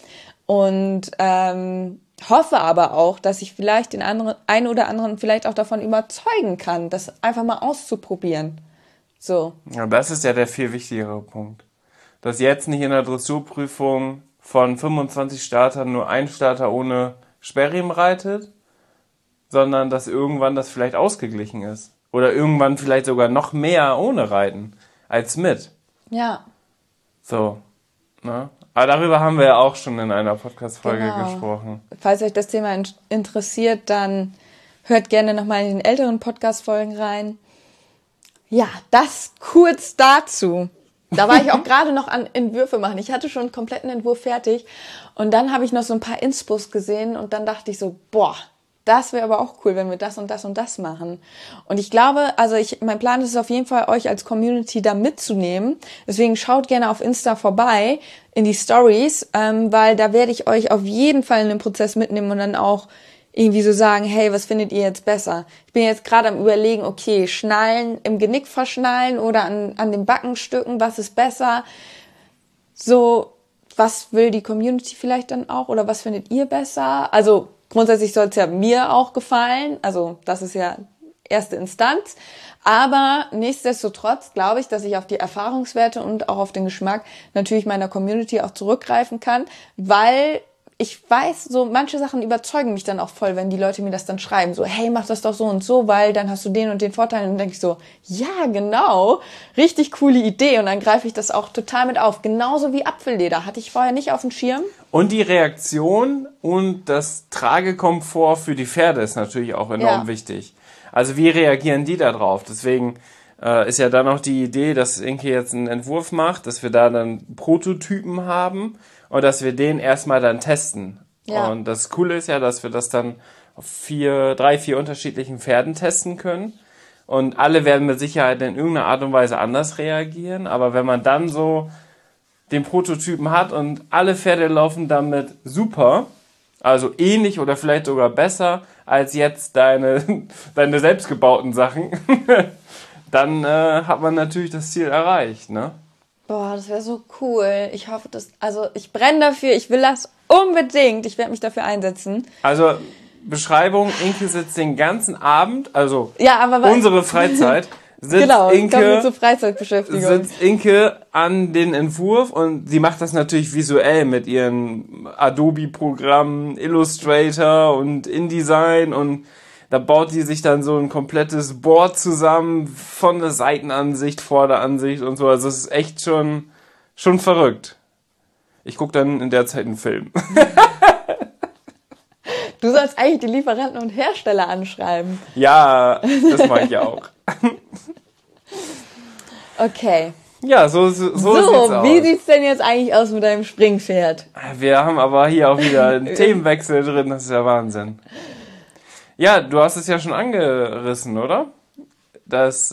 [SPEAKER 1] Und hoffe aber auch, dass ich vielleicht den einen oder anderen vielleicht auch davon überzeugen kann, das einfach mal auszuprobieren. So.
[SPEAKER 2] Ja, das ist ja der viel wichtigere Punkt. Dass jetzt nicht in der Dressurprüfung von 25 Startern nur ein Starter ohne Sperrriemen reitet, sondern dass irgendwann das vielleicht ausgeglichen ist. Oder irgendwann vielleicht sogar noch mehr ohne Reiten als mit.
[SPEAKER 1] Ja.
[SPEAKER 2] So, ne? Aber darüber haben wir ja auch schon in einer Podcast-Folge gesprochen.
[SPEAKER 1] Falls euch das Thema interessiert, dann hört gerne nochmal in den älteren Podcast-Folgen rein. Ja, das kurz dazu. Da war ich auch gerade noch an Entwürfe machen. Ich hatte schon einen kompletten Entwurf fertig und dann habe ich noch so ein paar Inspos gesehen und dann dachte ich so, boah, das wäre aber auch cool, wenn wir das und das und das machen. Und ich glaube, mein Plan ist es auf jeden Fall, euch als Community da mitzunehmen. Deswegen schaut gerne auf Insta vorbei in die Stories, weil da werde ich euch auf jeden Fall in den Prozess mitnehmen und dann auch irgendwie so sagen, hey, was findet ihr jetzt besser? Ich bin jetzt gerade am Überlegen, okay, Schnallen, im Genick verschnallen oder an den Backenstücken, was ist besser? So, was will die Community vielleicht dann auch oder was findet ihr besser? Also grundsätzlich soll es ja mir auch gefallen, also das ist ja erste Instanz, aber nichtsdestotrotz glaube ich, dass ich auf die Erfahrungswerte und auch auf den Geschmack natürlich meiner Community auch zurückgreifen kann, weil ich weiß, so manche Sachen überzeugen mich dann auch voll, wenn die Leute mir das dann schreiben, so, hey, mach das doch so und so, weil dann hast du den und den Vorteil. Und dann denke ich so, ja, genau, richtig coole Idee. Und dann greife ich das auch total mit auf. Genauso wie Apfelleder, hatte ich vorher nicht auf dem Schirm.
[SPEAKER 2] Und die Reaktion und das Tragekomfort für die Pferde ist natürlich auch enorm wichtig. Also wie reagieren die da drauf? Deswegen ist ja dann auch die Idee, dass Inke jetzt einen Entwurf macht, dass wir da dann Prototypen haben und dass wir den erstmal dann testen. Ja. Und das Coole ist ja, dass wir das dann auf 3-4 unterschiedlichen Pferden testen können. Und alle werden mit Sicherheit in irgendeiner Art und Weise anders reagieren. Aber wenn man dann so den Prototypen hat und alle Pferde laufen damit super, also ähnlich oder vielleicht sogar besser als jetzt deine selbstgebauten Sachen, dann hat man natürlich das Ziel erreicht, ne?
[SPEAKER 1] Boah, das wäre so cool. Ich hoffe, ich brenne dafür, ich will das unbedingt. Ich werde mich dafür einsetzen.
[SPEAKER 2] Also, Beschreibung, Inke sitzt den ganzen Abend, also
[SPEAKER 1] aber
[SPEAKER 2] unsere Freizeit, sitzt Inke an den Entwurf und sie macht das natürlich visuell mit ihren Adobe-Programmen, Illustrator und InDesign und da baut die sich dann so ein komplettes Board zusammen von der Seitenansicht, Vorderansicht und so. Also es ist echt schon verrückt. Ich gucke dann in der Zeit einen Film.
[SPEAKER 1] Du sollst eigentlich die Lieferanten und Hersteller anschreiben.
[SPEAKER 2] Ja, das mache ich auch.
[SPEAKER 1] Okay.
[SPEAKER 2] Ja, so sieht's
[SPEAKER 1] So,
[SPEAKER 2] aus.
[SPEAKER 1] wie sieht's denn jetzt eigentlich aus mit deinem Springpferd?
[SPEAKER 2] Wir haben aber hier auch wieder einen Themenwechsel drin, das ist ja Wahnsinn. Ja, du hast es ja schon angerissen, oder? Dass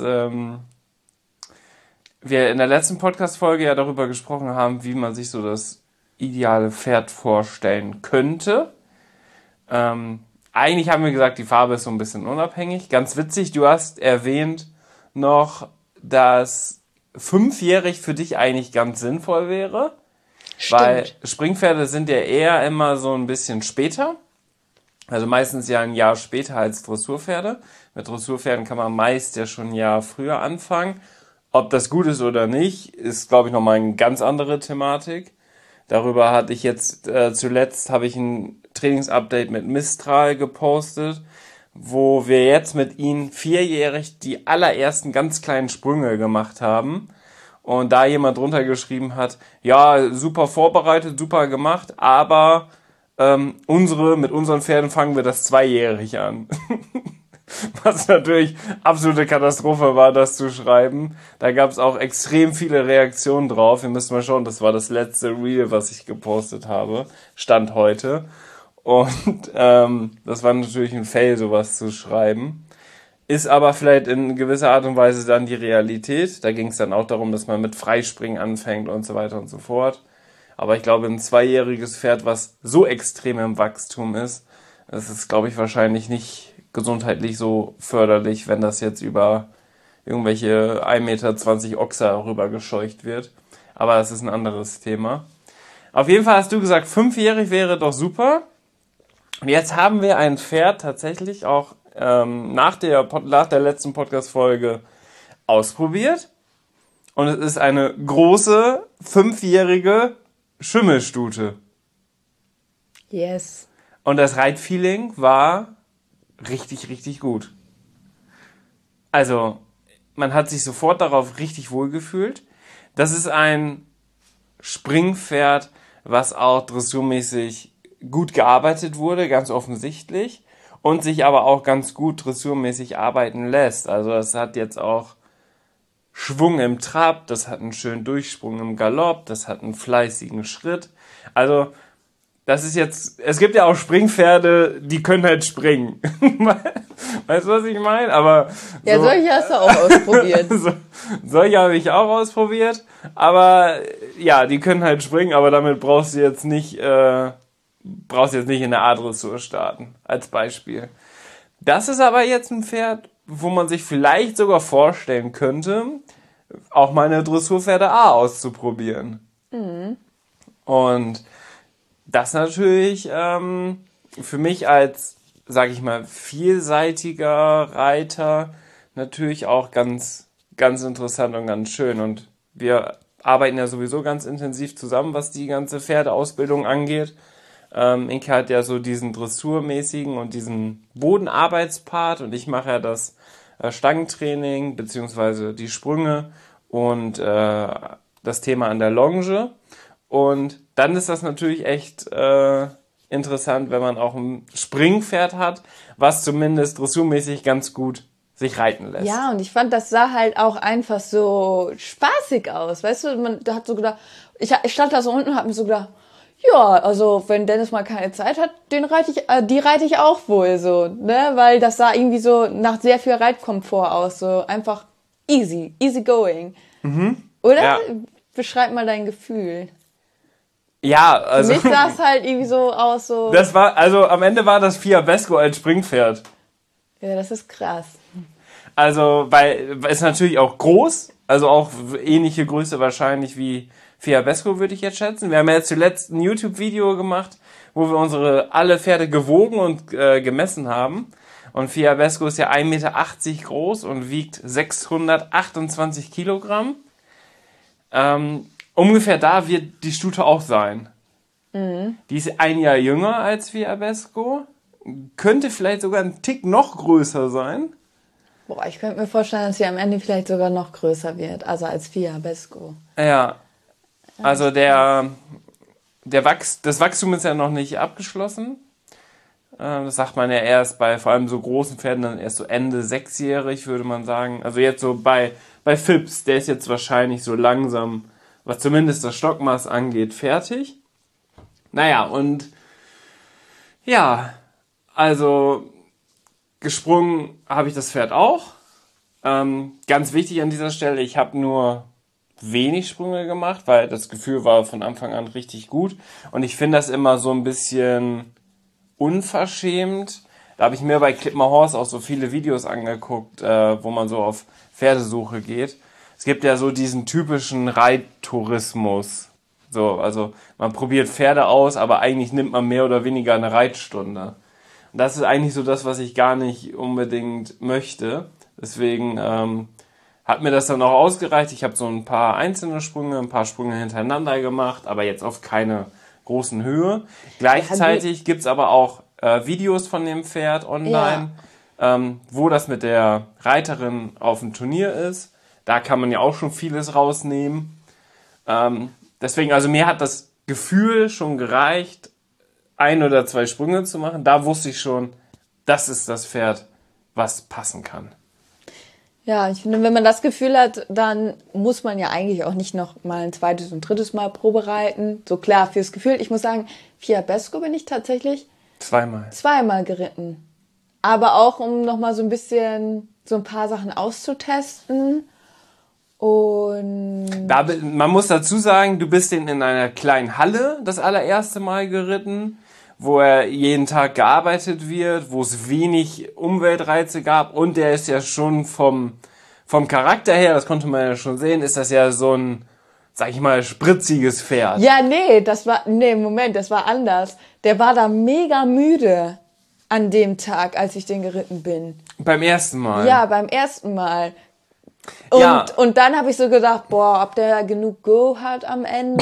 [SPEAKER 2] wir in der letzten Podcast-Folge ja darüber gesprochen haben, wie man sich so das ideale Pferd vorstellen könnte. Eigentlich haben wir gesagt, die Farbe ist so ein bisschen unabhängig. Ganz witzig, du hast erwähnt noch, dass 5-jährig für dich eigentlich ganz sinnvoll wäre.
[SPEAKER 1] Stimmt.
[SPEAKER 2] Weil Springpferde sind ja eher immer so ein bisschen später. Also meistens ja ein Jahr später als Dressurpferde. Mit Dressurpferden kann man meist ja schon ein Jahr früher anfangen. Ob das gut ist oder nicht, ist, glaube ich, nochmal eine ganz andere Thematik. Darüber hatte ich jetzt zuletzt habe ich ein Trainingsupdate mit Mistral gepostet, wo wir jetzt mit ihnen 4-jährig die allerersten ganz kleinen Sprünge gemacht haben. Und da jemand drunter geschrieben hat, ja, super vorbereitet, super gemacht, aber mit unseren Pferden fangen wir das 2-jährig an. Was natürlich absolute Katastrophe war, das zu schreiben. Da gab es auch extrem viele Reaktionen drauf. Ihr müsst mal schauen, das war das letzte Reel, was ich gepostet habe. Stand heute. Und das war natürlich ein Fail, sowas zu schreiben. Ist aber vielleicht in gewisser Art und Weise dann die Realität. Da ging es dann auch darum, dass man mit Freispringen anfängt und so weiter und so fort. Aber ich glaube, ein 2-jähriges Pferd, was so extrem im Wachstum ist, das ist, glaube ich, wahrscheinlich nicht gesundheitlich so förderlich, wenn das jetzt über irgendwelche 1,20 Meter Ochser rübergescheucht wird. Aber das ist ein anderes Thema. Auf jeden Fall hast du gesagt, 5-jährig wäre doch super. Und jetzt haben wir ein Pferd tatsächlich auch nach der letzten Podcast-Folge ausprobiert. Und es ist eine große, 5-jährige Schimmelstute.
[SPEAKER 1] Yes.
[SPEAKER 2] Und das Reitfeeling war richtig, richtig gut. Also, man hat sich sofort darauf richtig wohl gefühlt. Das ist ein Springpferd, was auch dressurmäßig gut gearbeitet wurde, ganz offensichtlich. Und sich aber auch ganz gut dressurmäßig arbeiten lässt. Also, das hat jetzt auch Schwung im Trab, das hat einen schönen Durchsprung im Galopp, das hat einen fleißigen Schritt. Also, das ist jetzt, es gibt ja auch Springpferde, die können halt springen. Weißt du, was ich meine? Aber
[SPEAKER 1] ja, solche hast du auch ausprobiert.
[SPEAKER 2] Solche habe ich auch ausprobiert. Aber ja, die können halt springen, aber damit brauchst du jetzt nicht in der A-Dressur starten, als Beispiel. Das ist aber jetzt ein Pferd, wo man sich vielleicht sogar vorstellen könnte, auch mal eine Dressurpferde A auszuprobieren. Mhm. Und das natürlich für mich als, sag ich mal, vielseitiger Reiter natürlich auch ganz, ganz interessant und ganz schön. Und wir arbeiten ja sowieso ganz intensiv zusammen, was die ganze Pferdeausbildung angeht. Inke hat ja so diesen dressurmäßigen und diesen Bodenarbeitspart und ich mache ja das Stangentraining beziehungsweise die Sprünge und das Thema an der Longe. Und dann ist das natürlich echt interessant, wenn man auch ein Springpferd hat, was zumindest dressurmäßig ganz gut sich reiten lässt.
[SPEAKER 1] Ja, und ich fand, das sah halt auch einfach so spaßig aus. Weißt du, man hat so gedacht, ich stand da so unten und hab mir so gedacht, ja, also wenn Dennis mal keine Zeit hat, die reite ich auch wohl so, ne? Weil das sah irgendwie so nach sehr viel Reitkomfort aus, so einfach easy going. Mhm. Oder? Ja. Beschreib mal dein Gefühl.
[SPEAKER 2] Ja, also.
[SPEAKER 1] Für mich sah es halt irgendwie so aus, so.
[SPEAKER 2] Am Ende war das Fiabesco als Springpferd.
[SPEAKER 1] Ja, das ist krass.
[SPEAKER 2] Also, weil es natürlich auch groß, also auch ähnliche Größe wahrscheinlich wie Fiabesco, würde ich jetzt schätzen. Wir haben ja jetzt zuletzt ein YouTube-Video gemacht, wo wir alle Pferde gewogen und gemessen haben. Und Fiabesco ist ja 1,80 Meter groß und wiegt 628 Kilogramm. Ungefähr da wird die Stute auch sein. Mhm. Die ist 1 Jahr jünger als Fiabesco. Könnte vielleicht sogar ein Tick noch größer sein.
[SPEAKER 1] Boah, ich könnte mir vorstellen, dass sie am Ende vielleicht sogar noch größer wird, also als Fiabesco.
[SPEAKER 2] Ja, also das Wachstum ist ja noch nicht abgeschlossen. Das sagt man ja erst bei vor allem so großen Pferden dann erst so Ende 6-jährig, würde man sagen. Also jetzt so bei Phipps, der ist jetzt wahrscheinlich so langsam, was zumindest das Stockmaß angeht, fertig. Naja, und ja, also gesprungen habe ich das Pferd auch. Ganz wichtig an dieser Stelle, ich habe nur wenig Sprünge gemacht, weil das Gefühl war von Anfang an richtig gut. Und ich finde das immer so ein bisschen unverschämt. Da habe ich mir bei Clip My Horse auch so viele Videos angeguckt, wo man so auf Pferdesuche geht. Es gibt ja so diesen typischen Reittourismus. So, also man probiert Pferde aus, aber eigentlich nimmt man mehr oder weniger eine Reitstunde. Und das ist eigentlich so das, was ich gar nicht unbedingt möchte. Deswegen hat mir das dann auch ausgereicht. Ich habe so ein paar einzelne Sprünge, ein paar Sprünge hintereinander gemacht, aber jetzt auf keine großen Höhe. Gleichzeitig gibt's aber auch Videos von dem Pferd online, wo das mit der Reiterin auf dem Turnier ist. Da kann man ja auch schon vieles rausnehmen. Deswegen, also mir hat das Gefühl schon gereicht, 1 oder 2 Sprünge zu machen. Da wusste ich schon, das ist das Pferd, was passen kann.
[SPEAKER 1] Ja, ich finde, wenn man das Gefühl hat, dann muss man ja eigentlich auch nicht noch mal ein 2. und 3. Mal Probe reiten. So klar, fürs Gefühl. Ich muss sagen, Fiabesco bin ich tatsächlich zweimal geritten. Aber auch, um noch mal so ein bisschen, so ein paar Sachen auszutesten. Und
[SPEAKER 2] man muss dazu sagen, du bist in einer kleinen Halle das allererste Mal geritten, wo er jeden Tag gearbeitet wird, wo es wenig Umweltreize gab und der ist ja schon vom Charakter her, das konnte man ja schon sehen, ist das ja so ein, sag ich mal, spritziges Pferd.
[SPEAKER 1] Ja, das war anders. Der war da mega müde an dem Tag, als ich den geritten bin.
[SPEAKER 2] Beim ersten Mal?
[SPEAKER 1] Ja, beim ersten Mal. Und dann habe ich so gedacht, ob der genug Go hat am Ende.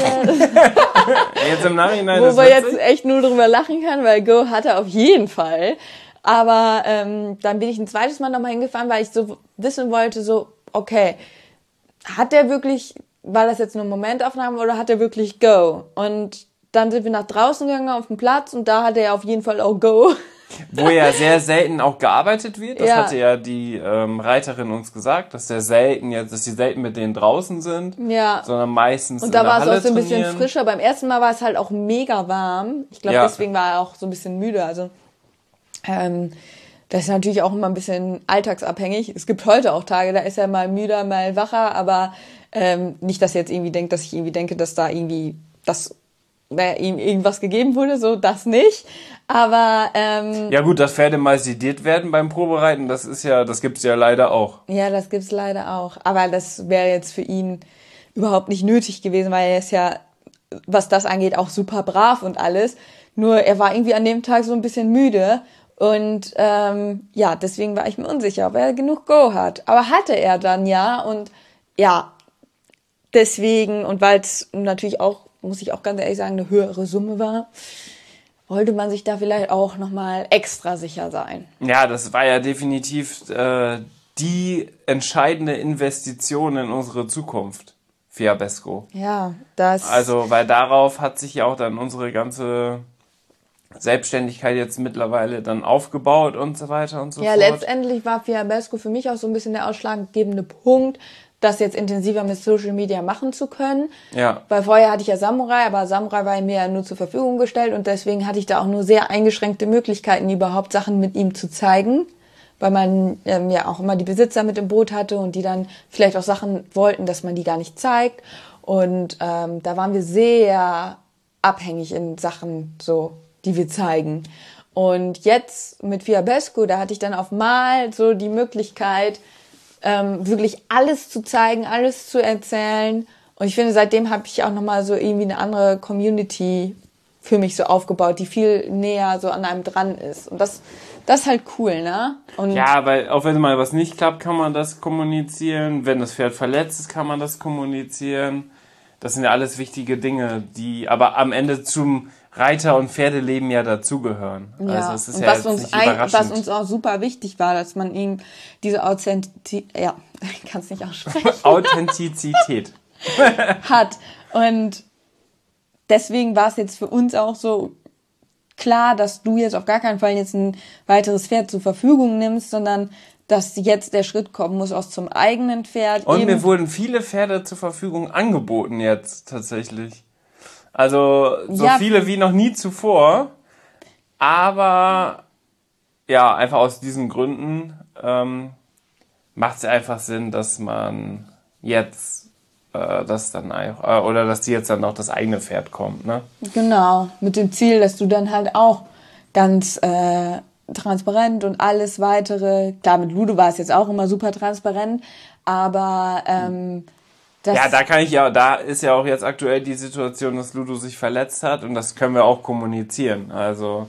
[SPEAKER 2] Jetzt im Nachhinein
[SPEAKER 1] Wo man jetzt echt nur drüber lachen kann, weil Go hat er auf jeden Fall. Aber dann bin ich ein 2. Mal nochmal hingefahren, weil ich so wissen wollte, so, okay, hat der wirklich, war das jetzt nur Momentaufnahmen oder hat er wirklich Go? Und dann sind wir nach draußen gegangen auf den Platz und da hatte er auf jeden Fall auch Go.
[SPEAKER 2] Wo ja sehr selten auch gearbeitet wird. Das hatte ja die Reiterin uns gesagt, dass die selten mit denen draußen sind, sondern meistens in der Halle trainieren. Und da war es auch so ein bisschen
[SPEAKER 1] frischer. Beim ersten Mal war es halt auch mega warm. Ich glaube, deswegen war er auch so ein bisschen müde. Also das ist natürlich auch immer ein bisschen alltagsabhängig. Es gibt heute auch Tage, da ist er mal müder, mal wacher, aber nicht, dass er jetzt irgendwie denkt, dass ich irgendwie denke, dass da irgendwie ihm irgendwas gegeben wurde, so das nicht. Aber
[SPEAKER 2] ja gut, dass Pferde mal sediert werden beim Probereiten, das gibt's ja leider auch.
[SPEAKER 1] Ja, das gibt's leider auch. Aber das wäre jetzt für ihn überhaupt nicht nötig gewesen, weil er ist ja, was das angeht, auch super brav und alles. Nur er war irgendwie an dem Tag so ein bisschen müde und deswegen war ich mir unsicher, ob er genug Go hat. Aber hatte er dann und deswegen, und weil es natürlich auch, muss ich auch ganz ehrlich sagen, eine höhere Summe war, wollte man sich da vielleicht auch nochmal extra sicher sein.
[SPEAKER 2] Ja, das war ja definitiv die entscheidende Investition in unsere Zukunft, Fiabesco.
[SPEAKER 1] Ja,
[SPEAKER 2] also, weil darauf hat sich ja auch dann unsere ganze Selbstständigkeit jetzt mittlerweile dann aufgebaut und so weiter und so fort.
[SPEAKER 1] Ja, letztendlich war Fiabesco für mich auch so ein bisschen der ausschlaggebende Punkt, das jetzt intensiver mit Social Media machen zu können.
[SPEAKER 2] Ja.
[SPEAKER 1] Weil vorher hatte ich ja Samurai, aber Samurai war mir ja nur zur Verfügung gestellt und deswegen hatte ich da auch nur sehr eingeschränkte Möglichkeiten, überhaupt Sachen mit ihm zu zeigen, weil man auch immer die Besitzer mit im Boot hatte und die dann vielleicht auch Sachen wollten, dass man die gar nicht zeigt. Und da waren wir sehr abhängig in Sachen, so, die wir zeigen. Und jetzt mit Fiabesco, da hatte ich dann auf mal so die Möglichkeit, wirklich alles zu zeigen, alles zu erzählen. Und ich finde, seitdem habe ich auch nochmal so irgendwie eine andere Community für mich so aufgebaut, die viel näher so an einem dran ist. Und das ist halt cool, ne? Und
[SPEAKER 2] ja, weil auch wenn mal was nicht klappt, kann man das kommunizieren. Wenn das Pferd verletzt ist, kann man das kommunizieren. Das sind ja alles wichtige Dinge, die aber am Ende zum Reiter- und Pferdeleben ja dazugehören.
[SPEAKER 1] Ja.
[SPEAKER 2] Also es ist
[SPEAKER 1] und
[SPEAKER 2] ja jetzt nicht überraschend.
[SPEAKER 1] Was uns auch super wichtig war, dass man ihm diese Authentizität, ich kann es nicht aussprechen.
[SPEAKER 2] Authentizität.
[SPEAKER 1] hat. Und deswegen war es jetzt für uns auch so klar, dass du jetzt auf gar keinen Fall jetzt ein weiteres Pferd zur Verfügung nimmst, sondern dass jetzt der Schritt kommen muss aus zum eigenen Pferd.
[SPEAKER 2] Und mir wurden viele Pferde zur Verfügung angeboten jetzt tatsächlich. Also so viele wie noch nie zuvor. Aber ja, einfach aus diesen Gründen macht es einfach Sinn, dass man jetzt das dann oder dass die jetzt dann auch das eigene Pferd kommt, ne?
[SPEAKER 1] Genau, mit dem Ziel, dass du dann halt auch ganz transparent und alles weitere, klar, mit Ludo war es jetzt auch immer super transparent, aber
[SPEAKER 2] da ist ja auch jetzt aktuell die Situation, dass Ludo sich verletzt hat und das können wir auch kommunizieren. Also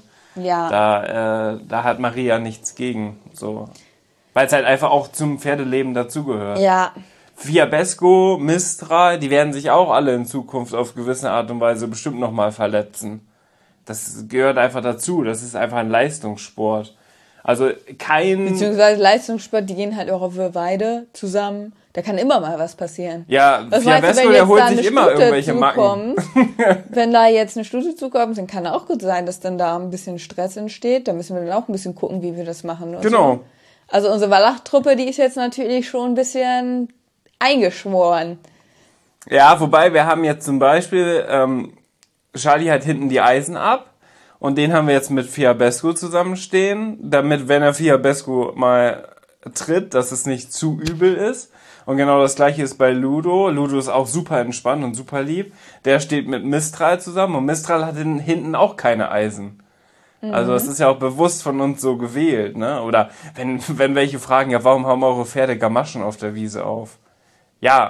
[SPEAKER 2] da hat Maria nichts gegen, so. Weil es halt einfach auch zum Pferdeleben dazugehört.
[SPEAKER 1] Ja.
[SPEAKER 2] Fiabesco, Mistral, die werden sich auch alle in Zukunft auf gewisse Art und Weise bestimmt nochmal verletzen. Das gehört einfach dazu. Das ist einfach ein Leistungssport. Also
[SPEAKER 1] beziehungsweise Leistungssport, die gehen halt auch auf der Weide zusammen. Da kann immer mal was passieren.
[SPEAKER 2] Ja, Fiabesco, der holt sich immer irgendwelche Macken.
[SPEAKER 1] Wenn da jetzt eine Stute zukommt, dann kann auch gut sein, dass dann da ein bisschen Stress entsteht. Da müssen wir dann auch ein bisschen gucken, wie wir das machen.
[SPEAKER 2] Genau.
[SPEAKER 1] So. Also unsere Wallach-Truppe, die ist jetzt natürlich schon ein bisschen eingeschworen.
[SPEAKER 2] Ja, wobei wir haben jetzt zum Beispiel, Charlie hat hinten die Eisen ab und den haben wir jetzt mit Fiabesco zusammenstehen, damit, wenn er Fiabesco mal tritt, dass es nicht zu übel ist. Und genau das gleiche ist bei Ludo. Ludo ist auch super entspannt und super lieb. Der steht mit Mistral zusammen und Mistral hat hinten auch keine Eisen. Also das ist ja auch bewusst von uns so gewählt, ne? Oder wenn welche fragen, ja, warum haben eure Pferde Gamaschen auf der Wiese auf? Ja,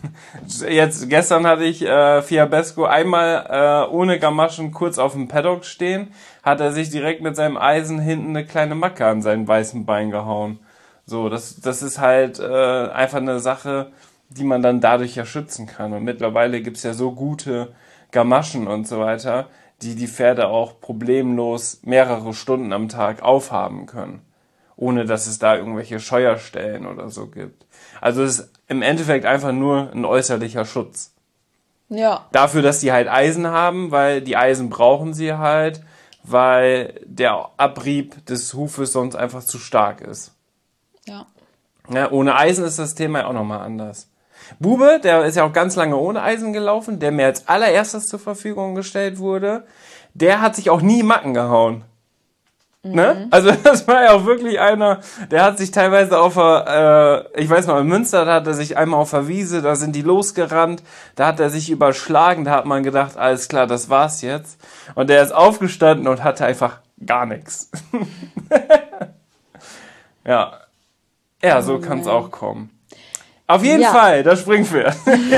[SPEAKER 2] gestern hatte ich Fiabesco einmal ohne Gamaschen kurz auf dem Paddock stehen, hat er sich direkt mit seinem Eisen hinten eine kleine Macke an sein weißen Bein gehauen. So, das ist halt einfach eine Sache, die man dann dadurch ja schützen kann. Und mittlerweile gibt's ja so gute Gamaschen und so weiter, die Pferde auch problemlos mehrere Stunden am Tag aufhaben können, ohne dass es da irgendwelche Scheuerstellen oder so gibt. Also es ist im Endeffekt einfach nur ein äußerlicher Schutz.
[SPEAKER 1] Ja.
[SPEAKER 2] Dafür, dass die halt Eisen haben, weil die Eisen brauchen sie halt, weil der Abrieb des Hufes sonst einfach zu stark ist.
[SPEAKER 1] Ja.
[SPEAKER 2] Ja, ohne Eisen ist das Thema ja auch nochmal anders. Bube, der ist ja auch ganz lange ohne Eisen gelaufen, der mir als allererstes zur Verfügung gestellt wurde, der hat sich auch nie Macken gehauen. Ne? Also das war ja auch wirklich einer, der hat sich teilweise ich weiß noch, in Münster, da hat er sich einmal auf der Wiese, da sind die losgerannt, da hat er sich überschlagen, da hat man gedacht, alles klar, das war's jetzt. Und der ist aufgestanden und hatte einfach gar nichts. Ja, so kann's auch kommen. Auf jeden Fall, das Springpferd.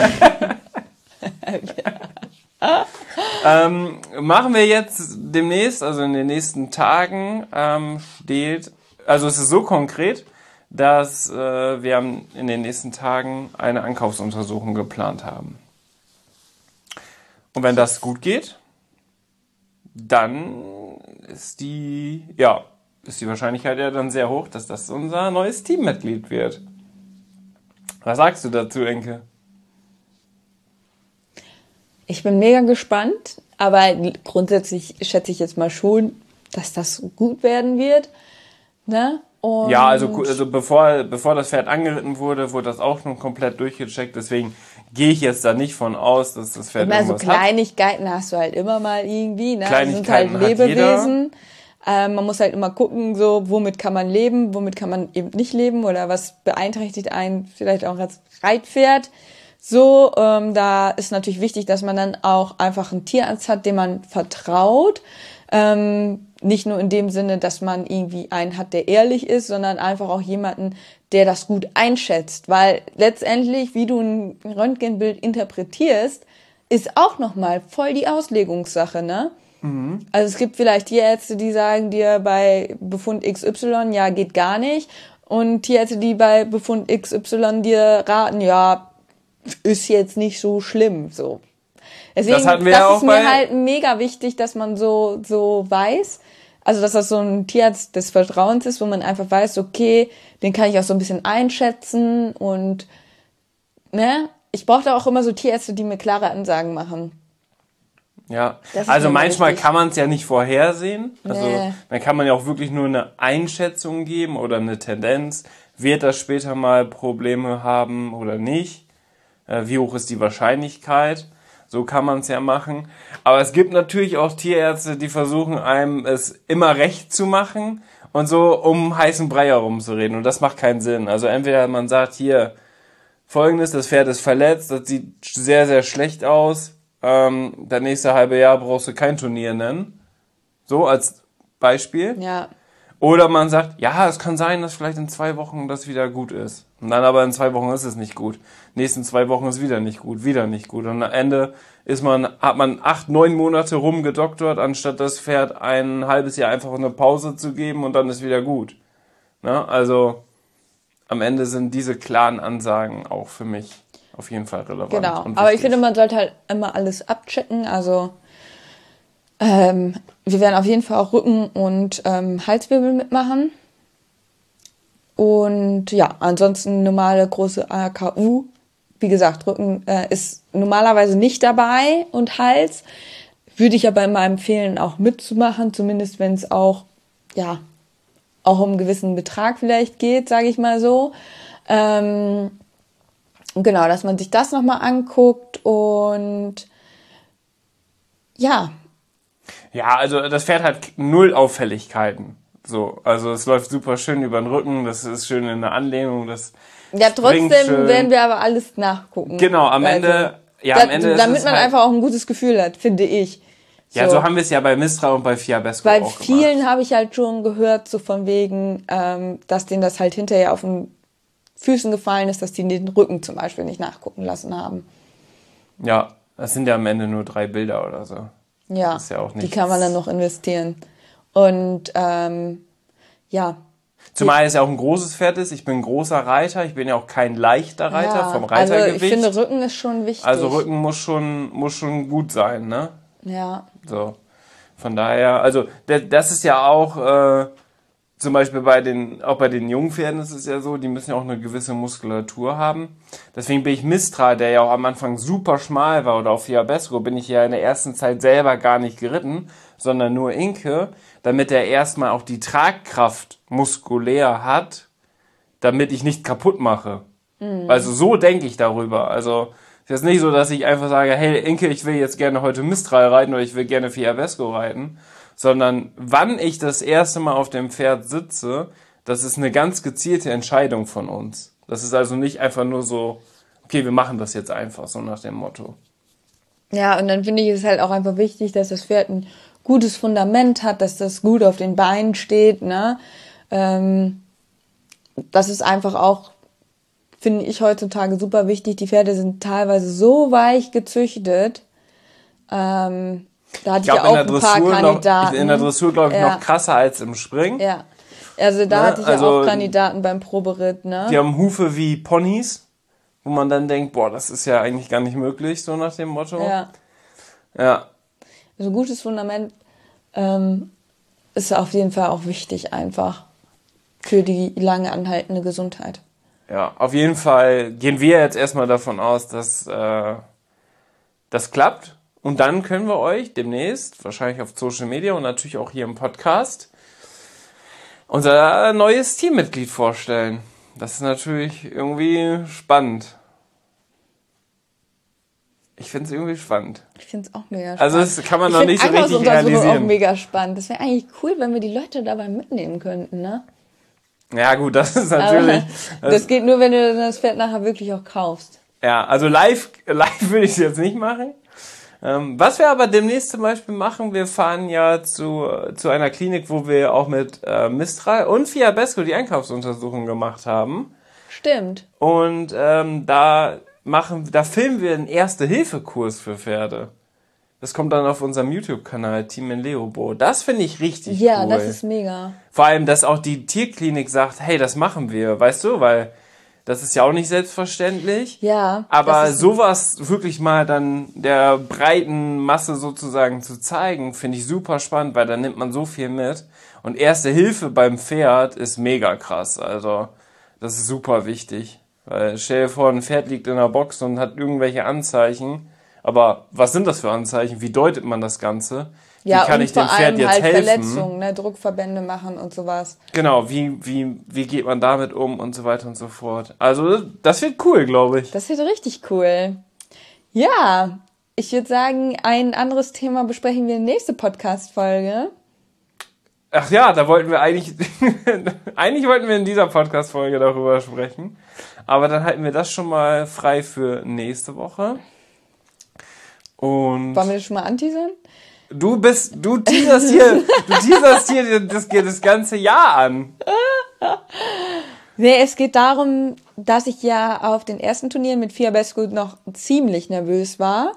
[SPEAKER 2] Machen wir jetzt demnächst, also in den nächsten Tagen, also es ist so konkret, dass wir in den nächsten Tagen eine Ankaufsuntersuchung geplant haben. Und wenn das gut geht, dann ist die Wahrscheinlichkeit ja dann sehr hoch, dass das unser neues Teammitglied wird. Was sagst du dazu, Enke?
[SPEAKER 1] Ich bin mega gespannt, aber grundsätzlich schätze ich jetzt mal schon, dass das gut werden wird. Ne? Und
[SPEAKER 2] ja, also bevor das Pferd angeritten wurde, wurde das auch schon komplett durchgecheckt. Deswegen gehe ich jetzt da nicht von aus, dass das Pferd irgendwas
[SPEAKER 1] so Kleinigkeiten hast du halt immer mal irgendwie. Ne?
[SPEAKER 2] Kleinigkeiten
[SPEAKER 1] das sind halt Lebewesen. Man muss halt immer gucken, so womit kann man leben, womit kann man eben nicht leben oder was beeinträchtigt einen vielleicht auch als Reitpferd. So, da ist natürlich wichtig, dass man dann auch einfach einen Tierarzt hat, dem man vertraut. Nicht nur in dem Sinne, dass man irgendwie einen hat, der ehrlich ist, sondern einfach auch jemanden, der das gut einschätzt. Weil letztendlich, wie du ein Röntgenbild interpretierst, ist auch nochmal voll die Auslegungssache, ne? Mhm. Also es gibt vielleicht Tierärzte, die sagen dir bei Befund XY, ja, geht gar nicht. Und Tierärzte, die bei Befund XY dir raten, ja, ist jetzt nicht so schlimm, so. Deswegen, das ist mir halt mega wichtig, dass man so weiß, also dass das so ein Tierarzt des Vertrauens ist, wo man einfach weiß, okay, den kann ich auch so ein bisschen einschätzen und, ne, ich brauche da auch immer so Tierärzte, die mir klare Ansagen machen.
[SPEAKER 2] Ja,
[SPEAKER 1] Das ist
[SPEAKER 2] also
[SPEAKER 1] mir
[SPEAKER 2] manchmal
[SPEAKER 1] wichtig.
[SPEAKER 2] kann man es ja nicht vorhersehen. Also
[SPEAKER 1] Nee.
[SPEAKER 2] dann kann man ja auch wirklich nur eine Einschätzung geben oder eine Tendenz. Wird das später mal Probleme haben oder nicht? Wie hoch ist die Wahrscheinlichkeit? So kann man es ja machen. Aber es gibt natürlich auch Tierärzte, die versuchen einem es immer recht zu machen und so um heißen Brei herumzureden. Und das macht keinen Sinn. Also entweder man sagt hier Folgendes, das Pferd ist verletzt, das sieht sehr, sehr schlecht aus. Das nächste halbe Jahr brauchst du kein Turnier nennen. So als Beispiel.
[SPEAKER 1] Ja.
[SPEAKER 2] Oder man sagt, ja, es kann sein, dass vielleicht in 2 Wochen das wieder gut ist. Und dann aber in 2 Wochen ist es nicht gut. Nächsten 2 Wochen ist wieder nicht gut, wieder nicht gut. Und am Ende hat man 8, 9 Monate rumgedoktert, anstatt das Pferd ein halbes Jahr einfach eine Pause zu geben und dann ist wieder gut. Na, also am Ende sind diese klaren Ansagen auch für mich auf jeden Fall relevant.
[SPEAKER 1] Genau,
[SPEAKER 2] und
[SPEAKER 1] aber ich
[SPEAKER 2] wichtig.
[SPEAKER 1] finde, man sollte halt immer alles abchecken. Also wir werden auf jeden Fall auch Rücken- und Halswirbel mitmachen. Und ja, ansonsten normale große AKU. Wie gesagt, Rücken ist normalerweise nicht dabei und Hals. Würde ich aber immer empfehlen, auch mitzumachen, zumindest wenn es auch um einen gewissen Betrag vielleicht geht, sage ich mal so. Genau, dass man sich das nochmal anguckt und ja.
[SPEAKER 2] Ja, also das Pferd hat 0 Auffälligkeiten. So, also es läuft super schön über den Rücken, das ist schön in der Anlehnung, das
[SPEAKER 1] Ja,
[SPEAKER 2] springt
[SPEAKER 1] trotzdem
[SPEAKER 2] schön.
[SPEAKER 1] werden wir aber alles nachgucken.
[SPEAKER 2] Genau, am Ende, am Ende ist
[SPEAKER 1] damit
[SPEAKER 2] es
[SPEAKER 1] man
[SPEAKER 2] halt,
[SPEAKER 1] einfach auch ein gutes Gefühl hat, finde ich.
[SPEAKER 2] ja, so haben wir es ja bei Mistra und bei Fiabesco
[SPEAKER 1] Bei
[SPEAKER 2] auch
[SPEAKER 1] vielen
[SPEAKER 2] gemacht.
[SPEAKER 1] habe ich halt schon gehört, so von wegen, dass denen das halt hinterher auf den Füßen gefallen ist, dass die den Rücken zum Beispiel nicht nachgucken lassen haben.
[SPEAKER 2] Ja, das sind ja am Ende nur 3 Bilder oder so.
[SPEAKER 1] Ja,
[SPEAKER 2] Das ist ja auch
[SPEAKER 1] die
[SPEAKER 2] nichts.
[SPEAKER 1] kann man dann noch investieren. Und ja.
[SPEAKER 2] Zumal es ja auch ein großes Pferd ist. Ich bin ein großer Reiter. Ich bin ja auch kein leichter Reiter
[SPEAKER 1] Ja,
[SPEAKER 2] vom
[SPEAKER 1] also
[SPEAKER 2] Reitergewicht.
[SPEAKER 1] ich finde, Rücken ist schon wichtig.
[SPEAKER 2] Also Rücken muss schon gut sein, ne?
[SPEAKER 1] Ja.
[SPEAKER 2] So. Von daher, also das ist ja auch zum Beispiel bei den Jungpferden ist es ja so, die müssen ja auch eine gewisse Muskulatur haben. Deswegen bin ich Mistra, der ja auch am Anfang super schmal war, oder auf Fiabesco, bin ich ja in der ersten Zeit selber gar nicht geritten, sondern nur Inke, damit er erstmal auch die Tragkraft muskulär hat, damit ich nicht kaputt mache. Also so denke ich darüber. Also es ist nicht so, dass ich einfach sage, hey Inke, ich will jetzt gerne heute Mistral reiten oder ich will gerne Fiabesco reiten, sondern wann ich das erste Mal auf dem Pferd sitze, das ist eine ganz gezielte Entscheidung von uns. Das ist also nicht einfach nur so, okay, wir machen das jetzt einfach, so nach dem Motto.
[SPEAKER 1] Ja, und dann finde ich es halt auch einfach wichtig, dass das Pferd ein gutes Fundament hat, dass das gut auf den Beinen steht, ne? Das ist einfach auch, finde ich heutzutage super wichtig. Die Pferde sind teilweise so weich gezüchtet. Da hatte ich ja auch ein paar Kandidaten.
[SPEAKER 2] In der Dressur, glaube ich,
[SPEAKER 1] Ja.
[SPEAKER 2] noch krasser als im Springen.
[SPEAKER 1] Ja, also da
[SPEAKER 2] Ne?
[SPEAKER 1] hatte ich ja
[SPEAKER 2] Also,
[SPEAKER 1] auch Kandidaten beim Proberitt, ne?
[SPEAKER 2] Die haben Hufe wie Ponys, wo man dann denkt, boah, das ist ja eigentlich gar nicht möglich, so nach dem Motto.
[SPEAKER 1] Ja,
[SPEAKER 2] Ja.
[SPEAKER 1] also gutes Fundament ist auf jeden Fall auch wichtig einfach für die lange anhaltende Gesundheit.
[SPEAKER 2] Ja, auf jeden Fall gehen wir jetzt erstmal davon aus, dass das klappt. Und dann können wir euch demnächst, wahrscheinlich auf Social Media und natürlich auch hier im Podcast, unser neues Teammitglied vorstellen. Das ist natürlich irgendwie spannend. Ich finde es irgendwie spannend.
[SPEAKER 1] Ich finde es auch mega spannend.
[SPEAKER 2] Also das kann man noch nicht so richtig
[SPEAKER 1] auch
[SPEAKER 2] realisieren.
[SPEAKER 1] mega spannend. Das wäre eigentlich cool, wenn wir die Leute dabei mitnehmen könnten, ne?
[SPEAKER 2] Ja gut, das ist natürlich...
[SPEAKER 1] Aber das geht nur, wenn du das Pferd nachher wirklich auch kaufst.
[SPEAKER 2] Ja, also live würde ich es jetzt nicht machen. Was wir aber demnächst zum Beispiel machen, wir fahren ja zu einer Klinik, wo wir auch mit Mistral und Fiabesco die Einkaufsuntersuchung gemacht haben.
[SPEAKER 1] Stimmt.
[SPEAKER 2] Und da filmen wir einen Erste-Hilfe-Kurs für Pferde. Das kommt dann auf unserem YouTube-Kanal Team in Leobo. Das finde ich richtig cool.
[SPEAKER 1] Ja, das ist mega.
[SPEAKER 2] Vor allem, dass auch die Tierklinik sagt, hey, das machen wir, weißt du, weil das ist ja auch nicht selbstverständlich.
[SPEAKER 1] Ja.
[SPEAKER 2] Aber sowas wirklich mal dann der breiten Masse sozusagen zu zeigen, finde ich super spannend, weil dann nimmt man so viel mit. Und Erste Hilfe beim Pferd ist mega krass. Also das ist super wichtig. Weil stell dir vor, ein Pferd liegt in der Box und hat irgendwelche Anzeichen Aber was sind das für Anzeichen? Wie deutet man das Ganze? Wie
[SPEAKER 1] Ja,
[SPEAKER 2] kann
[SPEAKER 1] und
[SPEAKER 2] ich dem
[SPEAKER 1] vor
[SPEAKER 2] Pferd
[SPEAKER 1] allem
[SPEAKER 2] jetzt
[SPEAKER 1] halt
[SPEAKER 2] helfen?
[SPEAKER 1] Verletzungen, ne? Druckverbände machen und sowas.
[SPEAKER 2] Genau, wie geht man damit um und so weiter und so fort. Also das wird cool, glaube ich.
[SPEAKER 1] Das wird richtig cool. Ja, ich würde sagen, ein anderes Thema besprechen wir in der nächsten Podcast-Folge.
[SPEAKER 2] Ach ja, da wollten wir eigentlich wollten wir in dieser Podcast-Folge darüber sprechen. Aber dann halten wir das schon mal frei für nächste Woche. Und
[SPEAKER 1] Wollen wir das schon mal anteasern?
[SPEAKER 2] du teaserst hier das ganze Jahr an.
[SPEAKER 1] Nee, es geht darum, dass ich ja auf den ersten Turnieren mit Fiabesco noch ziemlich nervös war.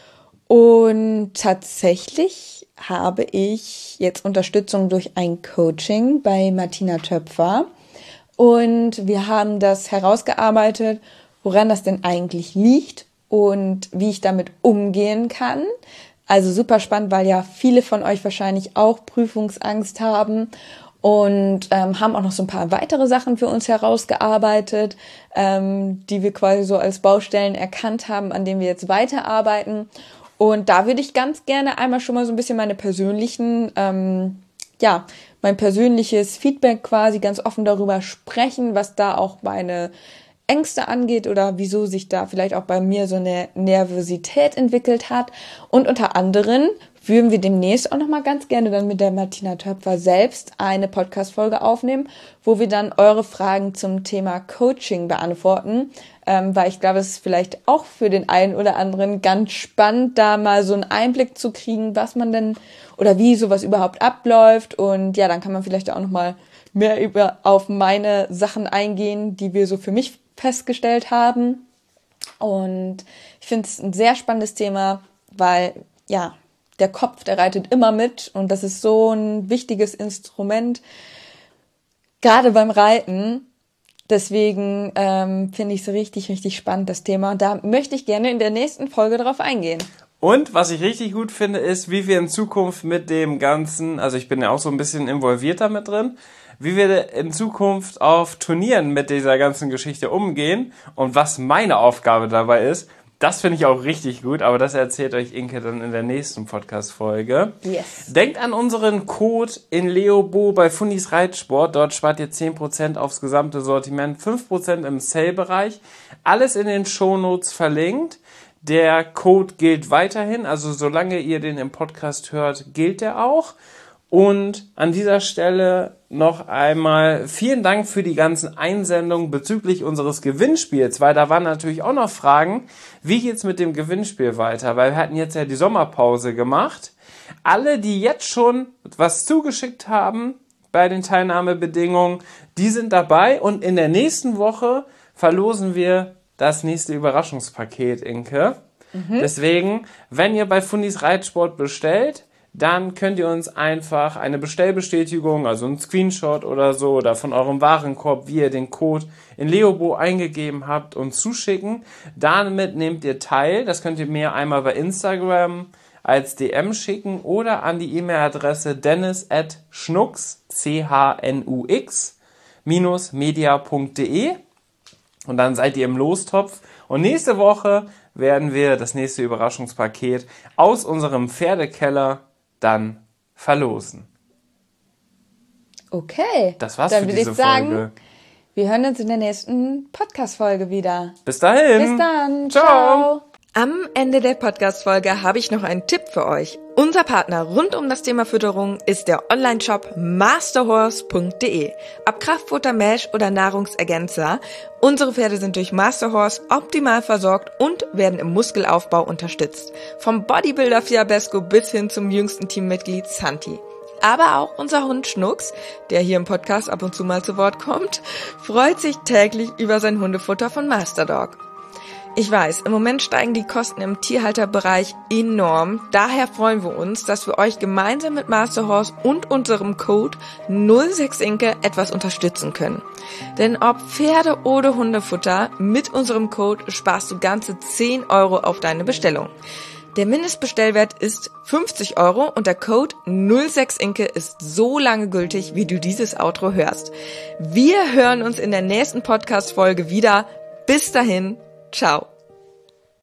[SPEAKER 1] Und tatsächlich habe ich jetzt Unterstützung durch ein Coaching bei Martina Töpfer. Und wir haben das herausgearbeitet, woran das denn eigentlich liegt und wie ich damit umgehen kann. Also super spannend, weil ja viele von euch wahrscheinlich auch Prüfungsangst haben und haben auch noch so ein paar weitere Sachen für uns herausgearbeitet, die wir quasi so als Baustellen erkannt haben, an denen wir jetzt weiterarbeiten. Und da würde ich ganz gerne einmal schon mal so ein bisschen meine persönlichen, mein persönliches Feedback quasi ganz offen darüber sprechen, was da auch meine Ängste angeht oder wieso sich da vielleicht auch bei mir so eine Nervosität entwickelt hat. Und unter anderem würden wir demnächst auch nochmal ganz gerne dann mit der Martina Töpfer selbst eine Podcast-Folge aufnehmen, wo wir dann eure Fragen zum Thema Coaching beantworten, weil ich glaube, es ist vielleicht auch für den einen oder anderen ganz spannend, da mal so einen Einblick zu kriegen, was man denn oder wie sowas überhaupt abläuft. Und ja, dann kann man vielleicht auch nochmal mehr auf meine Sachen eingehen, die wir so für mich festgestellt haben. Und ich finde es ein sehr spannendes Thema, weil ja, der Kopf, der reitet immer mit und das ist so ein wichtiges Instrument, gerade beim Reiten. Deswegen finde ich es richtig, richtig spannend, das Thema. Und da möchte ich gerne in der nächsten Folge drauf eingehen.
[SPEAKER 2] Und was ich richtig gut finde, ist, wie wir in Zukunft mit dem Ganzen, also ich bin ja auch so ein bisschen involviert damit drin, wie wir in Zukunft auf Turnieren mit dieser ganzen Geschichte umgehen und was meine Aufgabe dabei ist. Das finde ich auch richtig gut, aber das erzählt euch Inke dann in der nächsten Podcast-Folge.
[SPEAKER 1] Yes.
[SPEAKER 2] Denkt an unseren Code in Leobo bei Fundis Reitsport. Dort spart ihr 10% aufs gesamte Sortiment, 5% im Sale-Bereich. Alles in den Shownotes verlinkt. Der Code gilt weiterhin, also solange ihr den im Podcast hört, gilt der auch. Und an dieser Stelle noch einmal vielen Dank für die ganzen Einsendungen bezüglich unseres Gewinnspiels, weil da waren natürlich auch noch Fragen, wie geht's mit dem Gewinnspiel weiter, weil wir hatten jetzt ja die Sommerpause gemacht. Alle, die jetzt schon was zugeschickt haben bei den Teilnahmebedingungen, die sind dabei und in der nächsten Woche verlosen wir das nächste Überraschungspaket, Inke. Deswegen, wenn ihr bei Fundis Reitsport bestellt, dann könnt ihr uns einfach eine Bestellbestätigung, also einen Screenshot oder so, oder von eurem Warenkorb, wie ihr den Code in Leobo eingegeben habt, uns zuschicken. Damit nehmt ihr teil. Das könnt ihr mir einmal bei Instagram als DM schicken oder an die E-Mail-Adresse dennis@schnux, CHNUX-media.de und dann seid ihr im Lostopf. Und nächste Woche werden wir das nächste Überraschungspaket aus unserem Pferdekeller dann verlosen.
[SPEAKER 1] Okay.
[SPEAKER 2] Das war's
[SPEAKER 1] dann
[SPEAKER 2] für
[SPEAKER 1] würde
[SPEAKER 2] diese
[SPEAKER 1] ich sagen,
[SPEAKER 2] Folge.
[SPEAKER 1] Wir hören uns in der nächsten Podcast-Folge wieder.
[SPEAKER 2] Bis dahin.
[SPEAKER 1] Bis dann.
[SPEAKER 2] Ciao.
[SPEAKER 1] Ciao. Am Ende der Podcast-Folge habe ich noch einen Tipp für euch. Unser Partner rund um das Thema Fütterung ist der Online-Shop masterhorse.de. Ob Kraftfutter, Mesh oder Nahrungsergänzer, unsere Pferde sind durch Masterhorse optimal versorgt und werden im Muskelaufbau unterstützt. Vom Bodybuilder Fiabesco bis hin zum jüngsten Teammitglied Santi. Aber auch unser Hund Schnux, der hier im Podcast ab und zu mal zu Wort kommt, freut sich täglich über sein Hundefutter von Masterdog. Ich weiß, im Moment steigen die Kosten im Tierhalterbereich enorm. Daher freuen wir uns, dass wir euch gemeinsam mit Masterhorse und unserem Code 06inke etwas unterstützen können. Denn ob Pferde- oder Hundefutter, mit unserem Code sparst du ganze 10 € auf deine Bestellung. Der Mindestbestellwert ist 50 € und der Code 06inke ist so lange gültig, wie du dieses Outro hörst. Wir hören uns in der nächsten Podcast-Folge wieder. Bis dahin. Ciao.